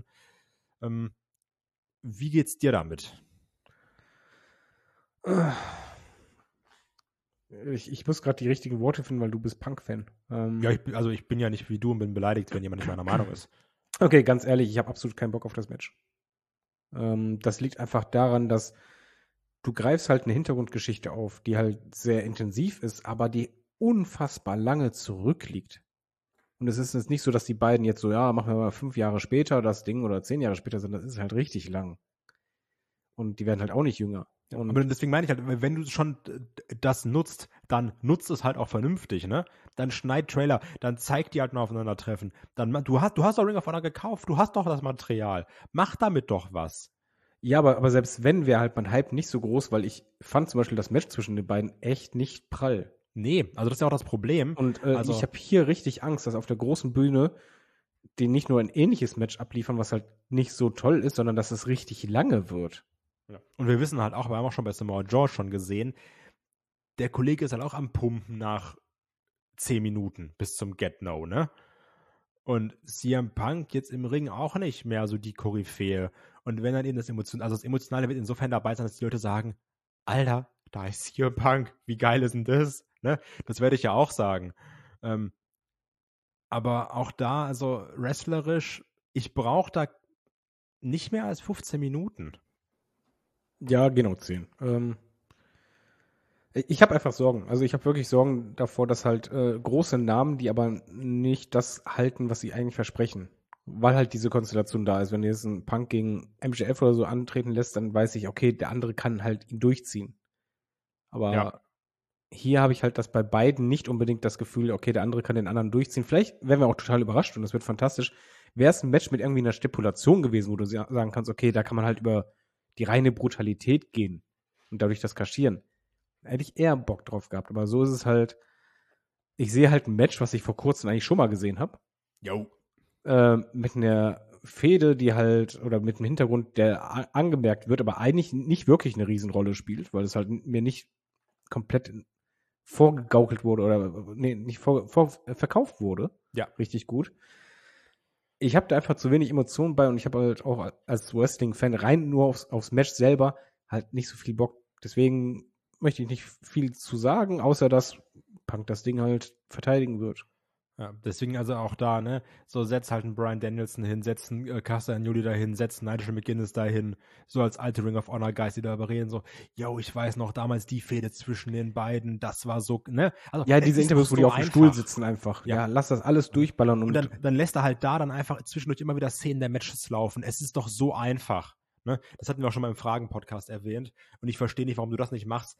Wie geht's dir damit? Ich muss gerade die richtigen Worte finden, weil du bist Punk-Fan. Ja, ich bin ja nicht wie du und bin beleidigt, wenn jemand nicht meiner Meinung ist. Okay, ganz ehrlich, ich habe absolut keinen Bock auf das Match. Das liegt einfach daran, dass du greifst halt eine Hintergrundgeschichte auf, die halt sehr intensiv ist, aber die unfassbar lange zurückliegt. Und es ist jetzt nicht so, dass die beiden jetzt so, ja, machen wir mal 5 Jahre später das Ding oder 10 Jahre später, sondern das ist halt richtig lang. Und die werden halt auch nicht jünger. Und aber deswegen meine ich halt, wenn du schon das nutzt, dann nutzt es halt auch vernünftig, ne? Dann schneid Trailer, dann zeig die halt mal aufeinandertreffen. Du hast doch Ring of Honor gekauft, du hast doch das Material. Mach damit doch was. Ja, aber selbst wenn, wäre halt mein Hype nicht so groß, weil ich fand zum Beispiel das Match zwischen den beiden echt nicht prall. Nee, also das ist ja auch das Problem. Und ich habe hier richtig Angst, dass auf der großen Bühne die nicht nur ein ähnliches Match abliefern, was halt nicht so toll ist, sondern dass es richtig lange wird. Ja. Und wir wissen halt auch, wir haben auch schon bei Samoa Joe schon gesehen, der Kollege ist halt auch am Pumpen nach 10 Minuten bis zum Get-No, ne? Und CM Punk jetzt im Ring auch nicht mehr so die Koryphäe. Und wenn dann eben das Emotionale wird insofern dabei sein, dass die Leute sagen, Alter, da ist CM Punk, wie geil ist denn das? Ne? Das werde ich ja auch sagen. Aber auch da, also wrestlerisch, ich brauche da nicht mehr als 15 Minuten. Ja, genau 10. Ich habe einfach Sorgen. Also ich habe wirklich Sorgen davor, dass halt große Namen, die aber nicht das halten, was sie eigentlich versprechen. Weil halt diese Konstellation da ist. Wenn du jetzt einen Punk gegen MJF oder so antreten lässt, dann weiß ich, okay, der andere kann halt ihn durchziehen. Aber hier habe ich halt das bei beiden nicht unbedingt das Gefühl, okay, der andere kann den anderen durchziehen. Vielleicht werden wir auch total überrascht und das wird fantastisch. Wäre es ein Match mit irgendwie einer Stipulation gewesen, wo du sagen kannst, okay, da kann man halt über die reine Brutalität gehen und dadurch das kaschieren. Hätte ich eher Bock drauf gehabt. Aber so ist es halt, ich sehe halt ein Match, was ich vor kurzem eigentlich schon mal gesehen habe. Jo. Mit einer Fehde, die halt, oder mit einem Hintergrund, der angemerkt wird, aber eigentlich nicht wirklich eine Riesenrolle spielt, weil es halt mir nicht komplett vorgegaukelt wurde oder nicht verkauft wurde. Ja. Richtig gut. Ich habe da einfach zu wenig Emotionen bei und ich habe halt auch als Wrestling-Fan rein nur aufs Match selber halt nicht so viel Bock. Deswegen möchte ich nicht viel zu sagen, außer dass Punk das Ding halt verteidigen wird. Ja, deswegen also auch da, ne, so setz halt einen Bryan Danielson hin, setz einen Castagnoli dahin, setz einen Nigel McGuinness dahin, so als alte Ring of Honor Guys, die darüber reden, so, yo, ich weiß noch damals die Fehde zwischen den beiden, das war so, ne? Also, ja, diese Interviews, wo die auf dem Stuhl sitzen einfach. Ja, lass das alles durchballern. Und dann lässt er halt da dann einfach zwischendurch immer wieder Szenen der Matches laufen. Es ist doch so einfach. Ne? Das hatten wir auch schon mal im Fragen-Podcast erwähnt. Und ich verstehe nicht, warum du das nicht machst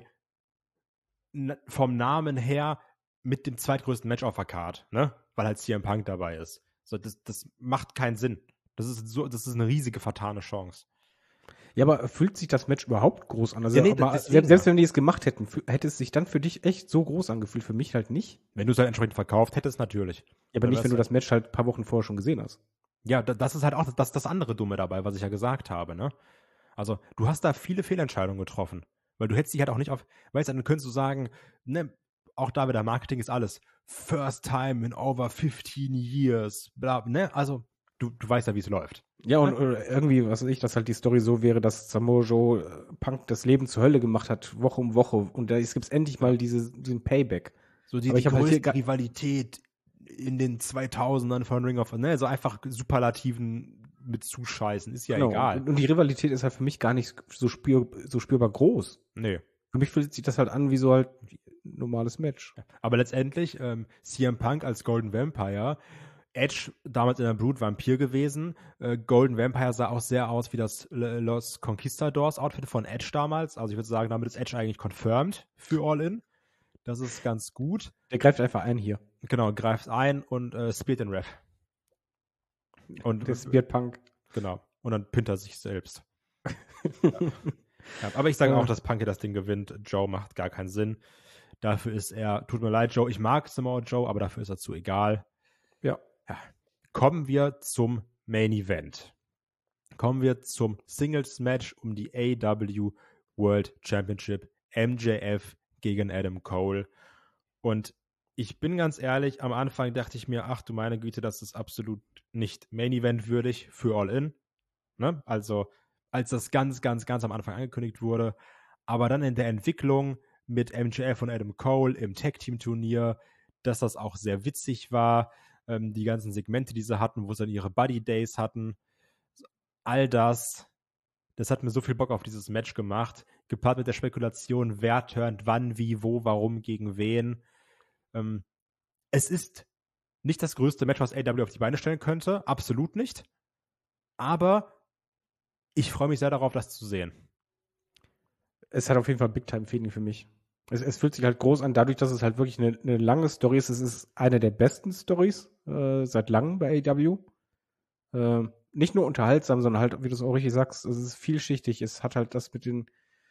vom Namen her mit dem zweitgrößten Match auf der Card, ne? Weil halt CM Punk dabei ist. So, das macht keinen Sinn. Das ist eine riesige vertane Chance. Ja, aber fühlt sich das Match überhaupt groß an? Also, ja, nee, selbst wenn die es gemacht hätten, hätte es sich dann für dich echt so groß angefühlt? Für mich halt nicht. Wenn du es halt entsprechend verkauft hättest, natürlich. Ja, aber nicht, wenn du das Match halt ein paar Wochen vorher schon gesehen hast. Ja, das ist halt auch das andere Dumme dabei, was ich ja gesagt habe, ne? Also, du hast da viele Fehlentscheidungen getroffen. Weil du hättest dich halt auch nicht weißt du, dann könntest du sagen, ne, auch da wieder, Marketing ist alles. First time in over 15 years, bla, ne? Also, du weißt ja, wie es läuft. Ja, und irgendwie, was weiß ich, dass halt die Story so wäre, dass Samoa Joe Punk das Leben zur Hölle gemacht hat, Woche um Woche. Und da gibt es endlich mal diesen Payback. So die größte halt Rivalität in den 2000ern von Ring of Honor, ne? So einfach Superlativen mit zuscheißen, ist ja egal. Und die Rivalität ist halt für mich gar nicht so spürbar groß. Nee. Für mich fühlt sich das halt an wie so halt ein normales Match. Aber letztendlich, CM Punk als Golden Vampire, Edge damals in der Brood Vampir gewesen. Golden Vampire sah auch sehr aus wie das Los Conquistadors Outfit von Edge damals. Also ich würde sagen, damit ist Edge eigentlich confirmed für All In. Das ist ganz gut. Der greift einfach ein hier. Genau, greift ein und spielt den Ref. Und der spielt Punk. Genau. Und dann pinnt er sich selbst. Ja, aber ich sage auch, dass Punk hier das Ding gewinnt. Joe macht gar keinen Sinn. Dafür ist er, tut mir leid, Joe, ich mag Samoa Joe, aber dafür ist er zu egal. Ja. Kommen wir zum Main Event. Kommen wir zum Singles-Match um die AEW World Championship. MJF gegen Adam Cole. Und ich bin ganz ehrlich, am Anfang dachte ich mir, ach du meine Güte, das ist absolut nicht Main Event würdig für All In. Ne? Also, als das ganz, ganz, ganz am Anfang angekündigt wurde. Aber dann in der Entwicklung mit MJF und Adam Cole im Tag-Team-Turnier, dass das auch sehr witzig war. Die ganzen Segmente, die sie hatten, wo sie dann ihre Buddy-Days hatten. All das hat mir so viel Bock auf dieses Match gemacht. Gepaart mit der Spekulation, wer turnt wann, wie, wo, warum, gegen wen. Es ist nicht das größte Match, was AEW auf die Beine stellen könnte. Absolut nicht. Aber ich freue mich sehr darauf, das zu sehen. Es hat auf jeden Fall Big-Time-Feeling für mich. Es fühlt sich halt groß an, dadurch, dass es halt wirklich eine lange Story ist. Es ist eine der besten Stories seit langem bei AEW. Nicht nur unterhaltsam, sondern halt, wie du es auch richtig sagst, es ist vielschichtig. Es hat halt das mit den,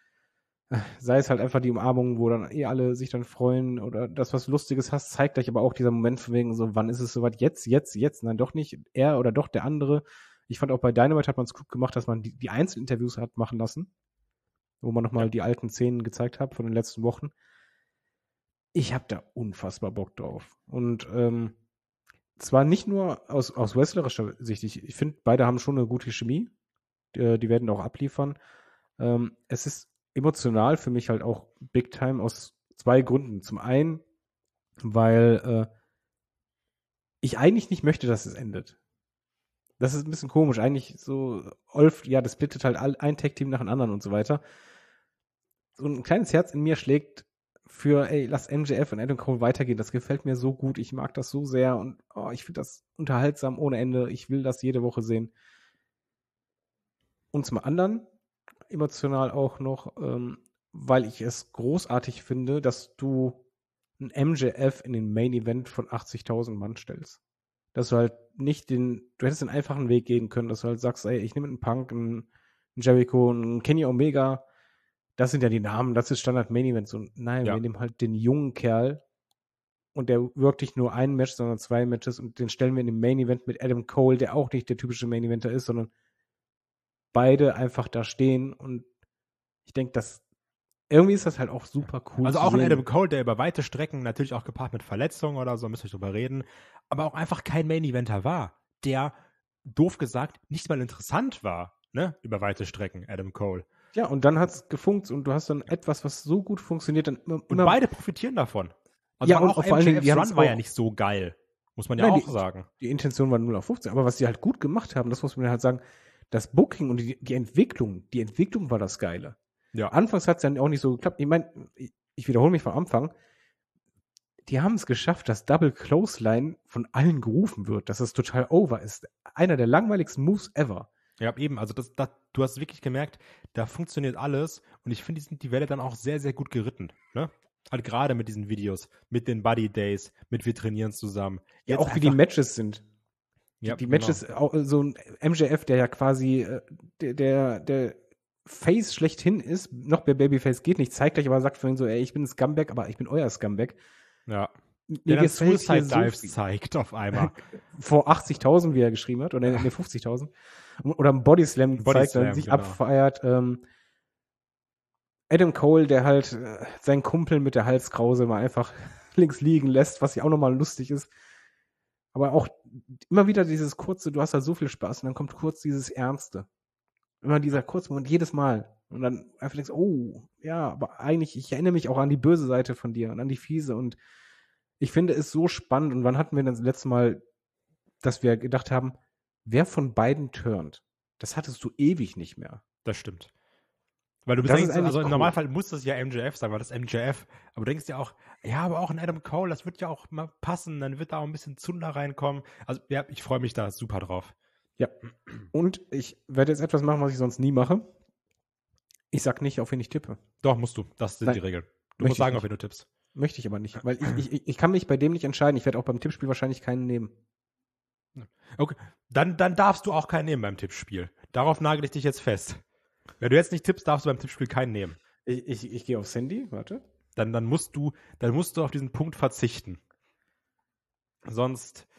sei es halt einfach die Umarmung, wo dann alle sich dann freuen oder das, was Lustiges hast, zeigt gleich aber auch dieser Moment von wegen so, wann ist es soweit? Jetzt? Nein, doch nicht. Er oder doch der andere. Ich fand auch bei Dynamite hat man es gut gemacht, dass man die Einzelinterviews hat machen lassen, wo man nochmal die alten Szenen gezeigt hat von den letzten Wochen. Ich habe da unfassbar Bock drauf. Und zwar nicht nur aus wrestlerischer Sicht, ich finde, beide haben schon eine gute Chemie. Die werden auch abliefern. Es ist emotional für mich halt auch Big Time aus 2 Gründen. Zum einen, weil ich eigentlich nicht möchte, dass es endet. Das ist ein bisschen komisch. Eigentlich so, das splittet halt ein Tag-Team nach dem anderen und so weiter. So ein kleines Herz in mir schlägt für, lass MJF und Adam Cole weitergehen. Das gefällt mir so gut. Ich mag das so sehr und ich finde das unterhaltsam ohne Ende. Ich will das jede Woche sehen. Und zum anderen, emotional auch noch, weil ich es großartig finde, dass du ein MJF in den Main Event von 80.000 Mann stellst. Dass du halt nicht du hättest den einfachen Weg gehen können, dass du halt sagst, ich nehme einen Punk, einen Jericho, einen Kenny Omega. Das sind ja die Namen, das ist Standard Main Events. Und nein, wir nehmen halt den jungen Kerl und der wirkt nicht nur ein Match, sondern 2 Matches und den stellen wir in den Main Event mit Adam Cole, der auch nicht der typische Main Eventer ist, sondern beide einfach da stehen und ich denke, irgendwie ist das halt auch super cool. Also auch ein Adam Cole, der über weite Strecken, natürlich auch gepaart mit Verletzungen oder so, müsst ihr drüber reden, aber auch einfach kein Main-Eventer war, der, doof gesagt, nicht mal interessant war, ne, über weite Strecken, Adam Cole. Ja, und dann hat's gefunkt und du hast dann etwas, was so gut funktioniert, dann immer. Und beide profitieren davon. Also ja, und auch vor allen Dingen, die Run war ja nicht so geil, muss man ja auch sagen. Die Intention war 0 auf 15, aber was die halt gut gemacht haben, das muss man halt sagen, das Booking und die Entwicklung war das Geile. Ja. Anfangs hat es dann auch nicht so geklappt. Ich meine, ich wiederhole mich vom Anfang. Die haben es geschafft, dass Double Clothesline von allen gerufen wird, dass es total over ist. Einer der langweiligsten Moves ever. Ja, eben. Also du hast wirklich gemerkt, da funktioniert alles. Und ich finde, die Welle dann auch sehr, sehr gut geritten. Ne? Halt gerade mit diesen Videos, mit den Buddy Days, mit wir trainieren zusammen. Ja, auch wie die Matches sind. Ja, die Matches, genau. Auch so ein MJF, der ja quasi der Face schlechthin ist, noch bei Babyface geht nicht, zeigt gleich, aber sagt vorhin so, ich bin ein Scumbag, aber ich bin euer Scumbag. Ja. Der dann Suicide Dives zeigt auf einmal. Vor 80.000, wie er geschrieben hat, oder 50.000. Oder ein Bodyslam zeigt, dann sich abfeiert. Adam Cole, der halt seinen Kumpel mit der Halskrause mal einfach links liegen lässt, was ja auch nochmal lustig ist. Aber auch immer wieder dieses kurze, du hast halt so viel Spaß und dann kommt kurz dieses Ernste. Immer dieser kurze Moment, jedes Mal. Und dann einfach denkst, aber eigentlich, ich erinnere mich auch an die böse Seite von dir und an die fiese und ich finde es so spannend. Und wann hatten wir das letzte Mal, dass wir gedacht haben, wer von beiden turnt? Das hattest du ewig nicht mehr. Das stimmt. Weil du bist also im Normalfall muss das ja MJF sein, weil das MJF, aber du denkst ja auch, aber auch ein Adam Cole, das wird ja auch mal passen, dann wird da auch ein bisschen Zunder reinkommen. Also ja, ich freue mich da super drauf. Ja, und ich werde jetzt etwas machen, was ich sonst nie mache. Ich sag nicht, auf wen ich tippe. Doch, musst du. Das sind die Regeln. Du musst sagen, auf wen du tippst. Möchte ich aber nicht, weil ich kann mich bei dem nicht entscheiden. Ich werde auch beim Tippspiel wahrscheinlich keinen nehmen. Okay, dann darfst du auch keinen nehmen beim Tippspiel. Darauf nagel ich dich jetzt fest. Wenn du jetzt nicht tippst, darfst du beim Tippspiel keinen nehmen. Ich gehe aufs Handy, warte. Dann musst du auf diesen Punkt verzichten. Sonst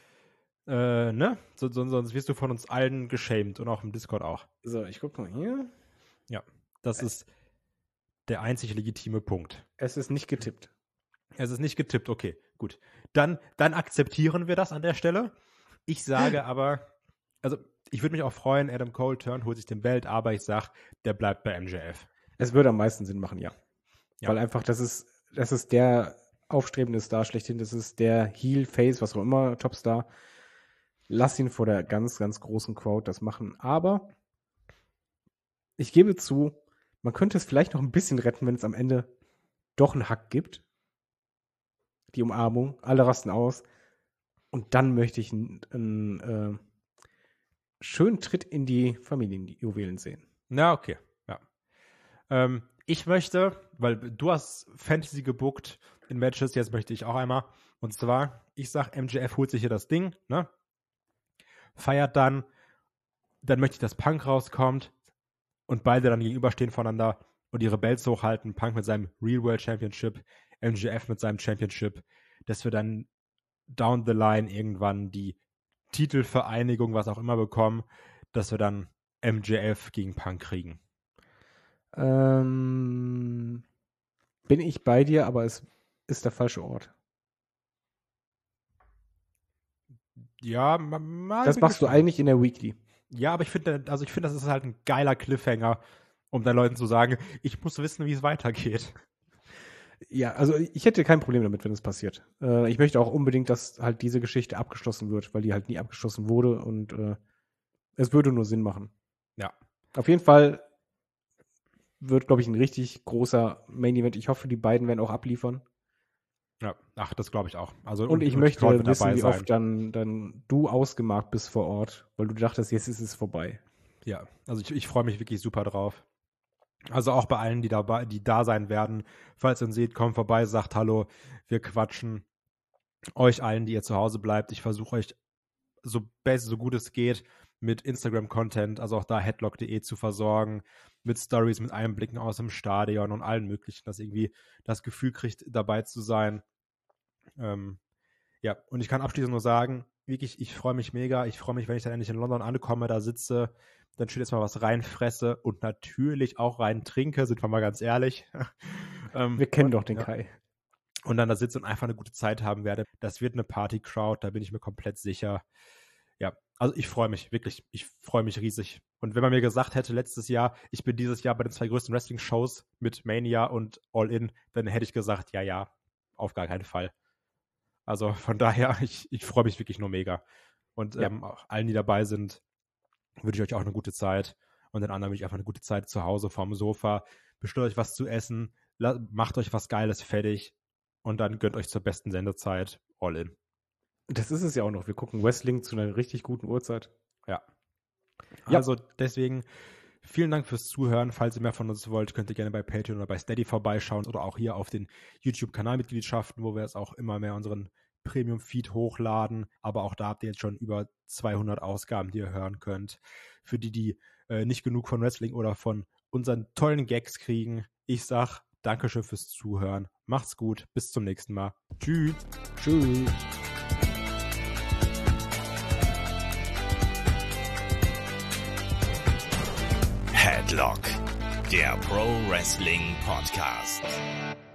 sonst wirst du von uns allen geschämt und auch im Discord auch. So, ich guck mal hier. Ja, das ist der einzig legitime Punkt. Es ist nicht getippt. Es ist nicht getippt, okay, gut. Dann akzeptieren wir das an der Stelle. Ich sage aber, also ich würde mich auch freuen, Adam Cole turnt, holt sich den Belt, aber ich sag, der bleibt bei MJF. Es würde am meisten Sinn machen, ja. Weil einfach, das ist der aufstrebende Star schlechthin, das ist der Heel, Face, was auch immer, Topstar. Lass ihn vor der ganz, ganz großen Crowd das machen. Aber ich gebe zu, man könnte es vielleicht noch ein bisschen retten, wenn es am Ende doch einen Hack gibt. Die Umarmung, alle rasten aus. Und dann möchte ich einen schönen Tritt in die Familienjuwelen sehen. Na, okay. Ja. Ich möchte, weil du hast Fantasy gebuckt in Matches, jetzt möchte ich auch einmal. Und zwar, ich sag, MJF holt sich hier das Ding, ne? Feiert dann möchte ich, dass Punk rauskommt und beide dann gegenüberstehen voneinander und ihre Belts hochhalten. Punk mit seinem Real World Championship, MJF mit seinem Championship, dass wir dann down the line irgendwann die Titelvereinigung, was auch immer bekommen, dass wir dann MJF gegen Punk kriegen. Bin ich bei dir, aber es ist der falsche Ort. Ja, Das machst du eigentlich in der Weekly. Ja, aber ich finde, das ist halt ein geiler Cliffhanger, um den Leuten zu sagen, ich muss wissen, wie es weitergeht. Ja, also ich hätte kein Problem damit, wenn es passiert. Ich möchte auch unbedingt, dass halt diese Geschichte abgeschlossen wird, weil die halt nie abgeschlossen wurde und es würde nur Sinn machen. Ja. Auf jeden Fall wird, glaube ich, ein richtig großer Main-Event. Ich hoffe, die beiden werden auch abliefern. Ja, ach, das glaube ich auch. Also, und ich möchte wissen, wie oft dann du ausgemacht bist vor Ort, weil du dachtest, jetzt ist es vorbei. Ja, also ich freue mich wirklich super drauf. Also auch bei allen, die da sein werden. Falls ihr uns seht, kommt vorbei, sagt Hallo, wir quatschen. Euch allen, die ihr zu Hause bleibt. Ich versuche euch so gut es geht mit Instagram-Content, also auch da headlock.de zu versorgen, mit Stories, mit Einblicken aus dem Stadion und allen möglichen, dass irgendwie das Gefühl kriegt, dabei zu sein. Ja, und ich kann abschließend nur sagen, wirklich, ich freue mich mega. Ich freue mich, wenn ich dann endlich in London ankomme, da sitze, dann schön jetzt mal was reinfresse und natürlich auch rein trinke, sind wir mal ganz ehrlich. Wir kennen doch den Kai. Und dann da sitze und einfach eine gute Zeit haben werde. Das wird eine Party-Crowd, da bin ich mir komplett sicher. Ja, also ich freue mich, wirklich. Ich freue mich riesig. Und wenn man mir gesagt hätte, letztes Jahr, ich bin dieses Jahr bei den 2 größten Wrestling-Shows mit Mania und All In, dann hätte ich gesagt, ja, auf gar keinen Fall. Also von daher, ich freue mich wirklich nur mega. Und auch allen, die dabei sind, wünsche ich euch auch eine gute Zeit. Und den anderen wünsche ich einfach eine gute Zeit zu Hause vorm Sofa. Bestellt euch was zu essen, macht euch was Geiles fertig und dann gönnt euch zur besten Sendezeit All In. Das ist es ja auch noch. Wir gucken Wrestling zu einer richtig guten Uhrzeit. Ja. Also deswegen vielen Dank fürs Zuhören. Falls ihr mehr von uns wollt, könnt ihr gerne bei Patreon oder bei Steady vorbeischauen oder auch hier auf den YouTube-Kanalmitgliedschaften, wo wir jetzt auch immer mehr unseren Premium-Feed hochladen. Aber auch da habt ihr jetzt schon über 200 Ausgaben, die ihr hören könnt. Für die nicht genug von Wrestling oder von unseren tollen Gags kriegen. Ich sag Dankeschön fürs Zuhören. Macht's gut. Bis zum nächsten Mal. Tschüss. Tschüss. Headlock, der Pro Wrestling Podcast.